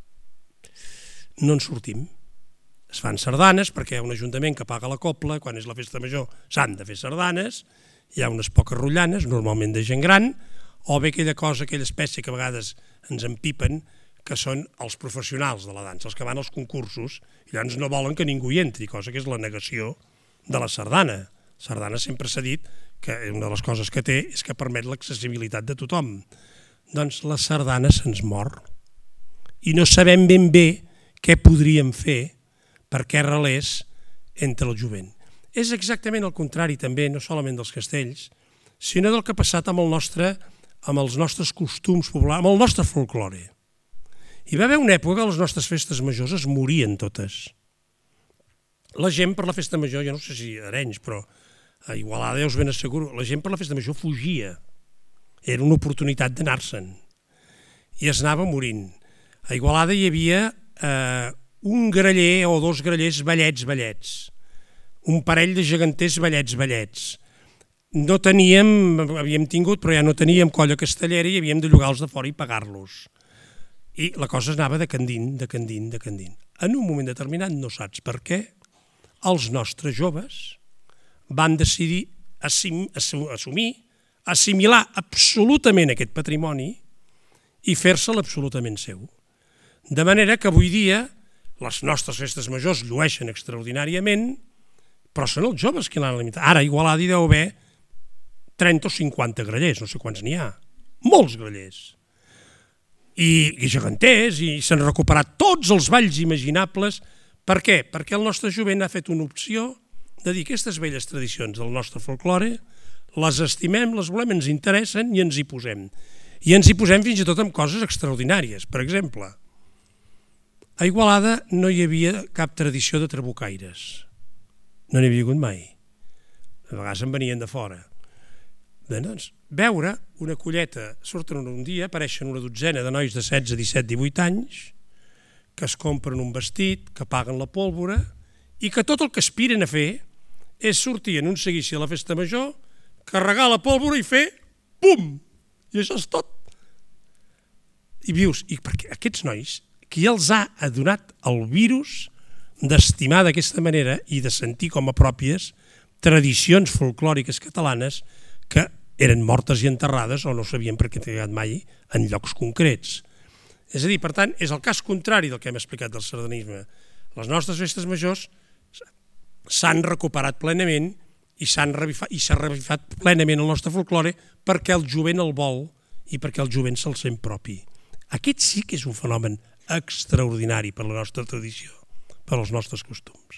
No en sortim. Es fan sardanes perquè hi ha un ajuntament que paga la cobla, quan és la festa major s'han de fer sardanes, hi ha unes poques rotllanes, normalment de gent gran, o bé aquella espècie que a vegades ens empipen, que són els professionals de la dansa, els que van als concursos, i llavors no volen que ningú hi entri, cosa que és la negació de la sardana. La sardana sempre s'ha dit que una de les coses que té és que permet l'accessibilitat de tothom. Doncs la sardana se'ns mor. I no sabem ben bé què podríem fer perquè arrelés entre el jovent. És exactament el contrari també, no solament dels castells, sinó del que ha passat amb els nostres costums populars, amb el nostre folklore. Hi va haver una època que les nostres festes majors es morien totes. La gent per la festa major, jo no sé si a Arenys, però a Igualada ja us ben asseguro, la gent per la festa major fugia. Era una oportunitat d'anar-se'n. I es anava morint. A Igualada hi havia un graller o dos grallers ballets. Un parell de geganters ballets. No havíem tingut, però ja no teníem colla castellera i havíem de llogar-los de fora i pagar-los. I la cosa anava decandint. En un moment determinat, no saps per què, els nostres joves van decidir assimilar absolutament aquest patrimoni i fer-se'l absolutament seu. De manera que avui dia les nostres festes majors llueixen extraordinàriament, però són els joves qui l'han limitat. Ara a Igualada hi deu haver 30 o 50 grallers, no sé quants n'hi ha. Molts grallers. I geganters, i s'han recuperat tots els balls imaginables. Per què? Perquè el nostre jovent ha fet una opció de dir aquestes velles tradicions del nostre folklore les estimem, les volem, ens interessen i ens hi posem. I ens hi posem fins i tot amb coses extraordinàries. Per exemple, a Igualada no hi havia cap tradició de trabucaires. No n'hi havia hagut mai. A vegades en venien de fora. Doncs, veure una colleta, surten un dia, apareixen una dotzena de nois de 16, 17, 18 anys, que es compren un vestit, que paguen la pólvora, i que tot el que aspiren a fer és sortir en un seguici de la festa major, carregar la pólvora i fer pum! I això és tot. I vius, i perquè aquests nois, qui els ha adonat el virus d'estimar d'aquesta manera i de sentir com a pròpies tradicions folclòriques catalanes que eren mortes i enterrades o no s'havien practicat mai en llocs concrets. És a dir, per tant, és el cas contrari del que hem explicat del sardanisme. Les nostres festes majors s'han recuperat plenament i s'ha revifat plenament el nostre folklore perquè el jovent el vol i perquè el jovent se'l sent propi. Aquest sí que és un fenomen extraordinari per la nostra tradició, per als nostres costums.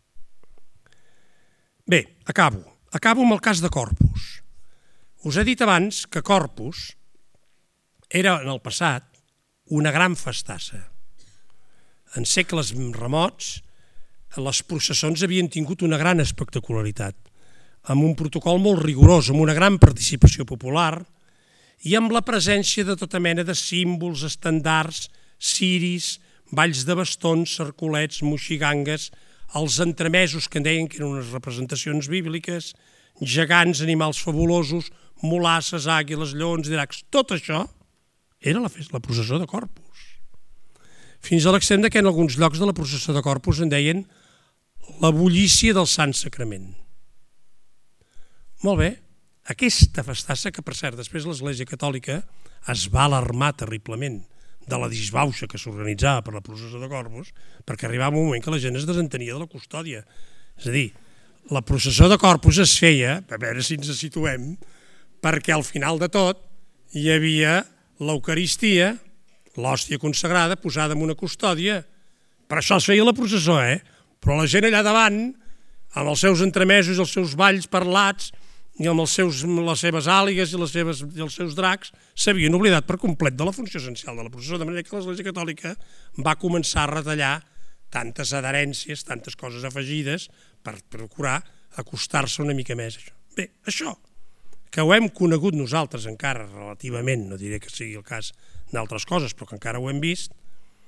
Bé, acabo amb el cas de Corpus. Us he dit abans que Corpus era en el passat una gran festassa. En segles remots, les processons havien tingut una gran espectacularitat, amb un protocol molt rigorós, amb una gran participació popular i amb la presència de tota mena de símbols, estandards, ciris, balls de bastons, cercolets, moxigangues, els entremesos que en deien que eren unes representacions bíbliques, gegants, animals fabulosos, mulasses, àguiles, lleons, dracs, tot això era la processó de Corpus. Fins a l'extrem que en alguns llocs de la processó de Corpus en deien la bullícia del Sant Sacrament. Molt bé, aquesta festassa, que per cert després l'Església Catòlica es va alarmar terriblement de la disbauxa que s'organitzava per la processó de Corpus, perquè arribava un moment que la gent es desentenia de la custòdia. És a dir, la processó de Corpus es feia, a veure si ens situem, perquè al final de tot hi havia l'Eucaristia, l'hòstia consagrada, posada en una custòdia. Per això es feia la processó, però la gent allà davant, amb els seus entremesos, els seus balls parlats, i amb les seves àligues i els seus dracs, s'havien oblidat per complet de la funció essencial de la processó, de manera que l'Església Catòlica va començar a retallar tantes adherències, tantes coses afegides, per procurar acostar-se una mica més a això. Bé, això, que ho hem conegut nosaltres encara relativament, no diré que sigui el cas d'altres coses, però que encara ho hem vist,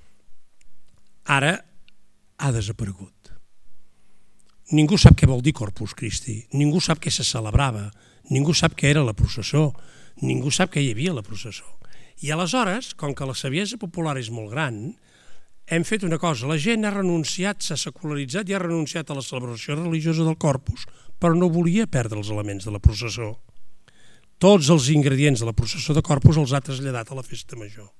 ara ha desaparegut. Ningú sap què vol dir Corpus Christi, ningú sap què se celebrava, ningú sap què era la processó, ningú sap què hi havia a la processó. I aleshores, com que la saviesa popular és molt gran, hem fet una cosa, la gent ha renunciat, s'ha secularitzat i ha renunciat a la celebració religiosa del Corpus, però no volia perdre els elements de la processó. Tots els ingredients de la processó de Corpus els ha traslladat a la festa major.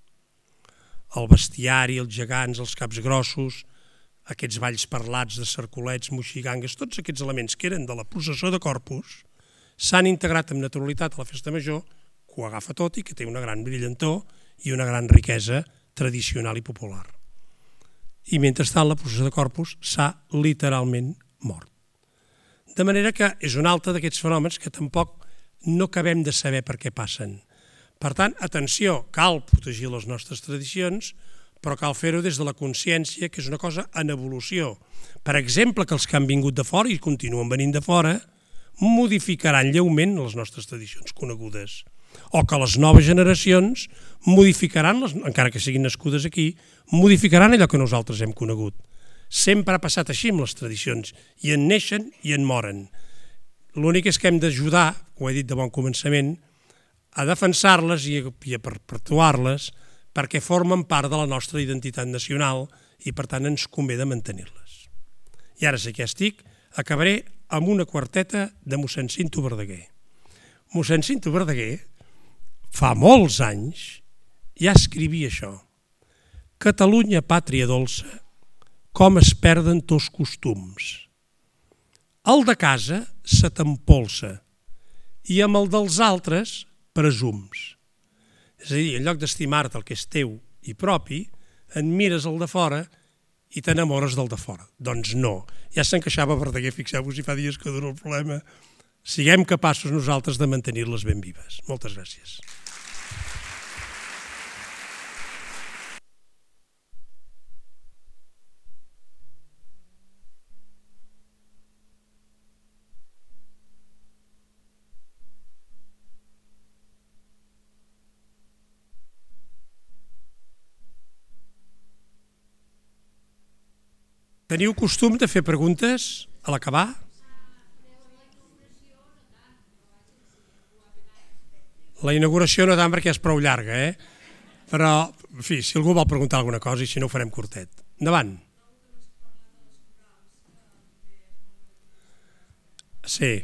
El bestiari, els gegants, els caps grossos, aquests balls parlats de cercolets, moixigangues, tots aquests elements que eren de la processó de Corpus s'han integrat amb naturalitat a la festa major, que ho agafa tot i que té una gran brillantor i una gran riquesa tradicional i popular. I mentrestant la processó de Corpus s'ha literalment mort. De manera que és un altre d'aquests fenòmens que tampoc no acabem de saber per què passen. Per tant, atenció, cal protegir les nostres tradicions, però cal fer-ho des de la consciència, que és una cosa en evolució. Per exemple, que els que han vingut de fora i continuen venint de fora modificaran lleument les nostres tradicions conegudes. O que les noves generacions modificaran, encara que siguin nascudes aquí, modificaran allò que nosaltres hem conegut. Sempre ha passat així amb les tradicions, i en neixen i en moren. L'únic és que hem d'ajudar, ho he dit de bon començament, a defensar-les i a perpetuar-les, perquè formen part de la nostra identitat nacional i per tant ens convé de mantenir-les. I ara sí que estic, acabaré amb una quarteta de mossèn Cinto Verdaguer. Mossèn Cinto Verdaguer fa molts anys ja escrivia això: Catalunya, pàtria dolça, com es perden tos costums. El de casa se t'empolsa i amb el dels altres presums. És a dir, en lloc d'estimar-te el que és teu i propi, en mires el de fora i t'enamores del de fora. Doncs no. Ja se'n queixava Verdaguer, fixeu-vos, i fa dies que dona el problema. Siguem capaços nosaltres de mantenir-les ben vives. Moltes gràcies. Teniu costum de fer preguntes a l'acabar? La inauguració no tant perquè és prou llarga, Però, en fi, si algú vol preguntar alguna cosa, i si no ho farem curtet. Endavant. Sí.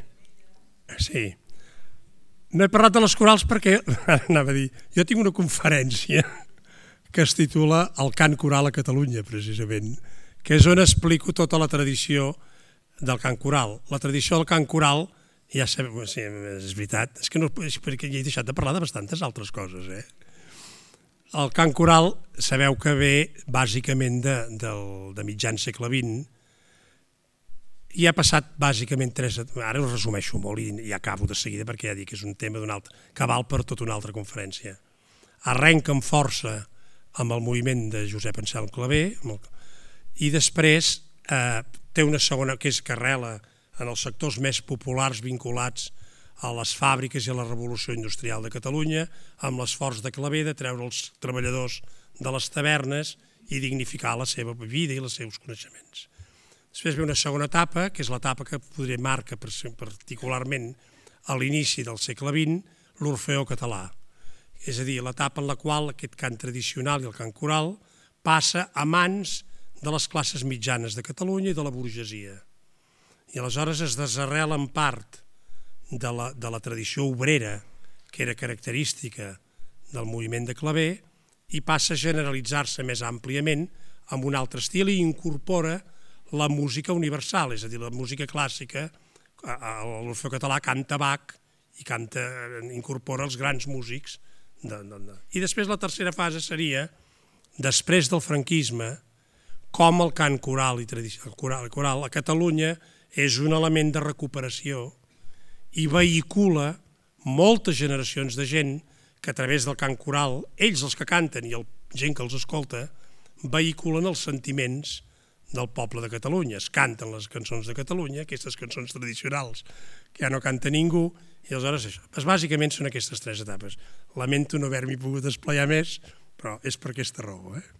No he parlat de les corals perquè, anava a dir, jo tinc una conferència que es titula El cant coral a Catalunya, precisament, que és on explico tota la tradició del cant coral. La tradició del cant coral, ja sabeu, sí, és veritat, és que no, perquè ja he deixat de parlar de bastantes altres coses. El cant coral, sabeu que ve bàsicament de mitjan segle XX, i ha passat bàsicament ara ho resumeixo molt i acabo de seguida perquè ja dic que és un tema que val per tota una altra conferència. Arrenca amb força amb el moviment de Josep Anselm Clavé, i després té una segona, que és que arrela en els sectors més populars vinculats a les fàbriques i a la revolució industrial de Catalunya, amb l'esforç de Clavé de treure els treballadors de les tavernes i dignificar la seva vida i els seus coneixements. Després ve una segona etapa, que és l'etapa que podria marcar particularment a l'inici del segle XX, l'Orfeó català. És a dir, l'etapa en la qual aquest cant tradicional i el cant coral passa a mans de les classes mitjanes de Catalunya i de la burgesia. I aleshores es desarrela en part de la tradició obrera, que era característica del moviment de Clavé, i passa a generalitzar-se més àmpliament amb un altre estil i incorpora la música universal, és a dir, la música clàssica. L'Orfeó català canta Bach i incorpora els grans músics. I després la tercera fase seria, després del franquisme, com el cant coral a Catalunya és un element de recuperació i vehicula moltes generacions de gent que a través del cant coral, ells els que canten i la gent que els escolta, vehiculen els sentiments del poble de Catalunya. Es canten les cançons de Catalunya, aquestes cançons tradicionals que ja no canta ningú, i aleshores això. Bàsicament són aquestes tres etapes. Lamento no haver-m'hi pogut esplaiar més, però és per aquesta raó.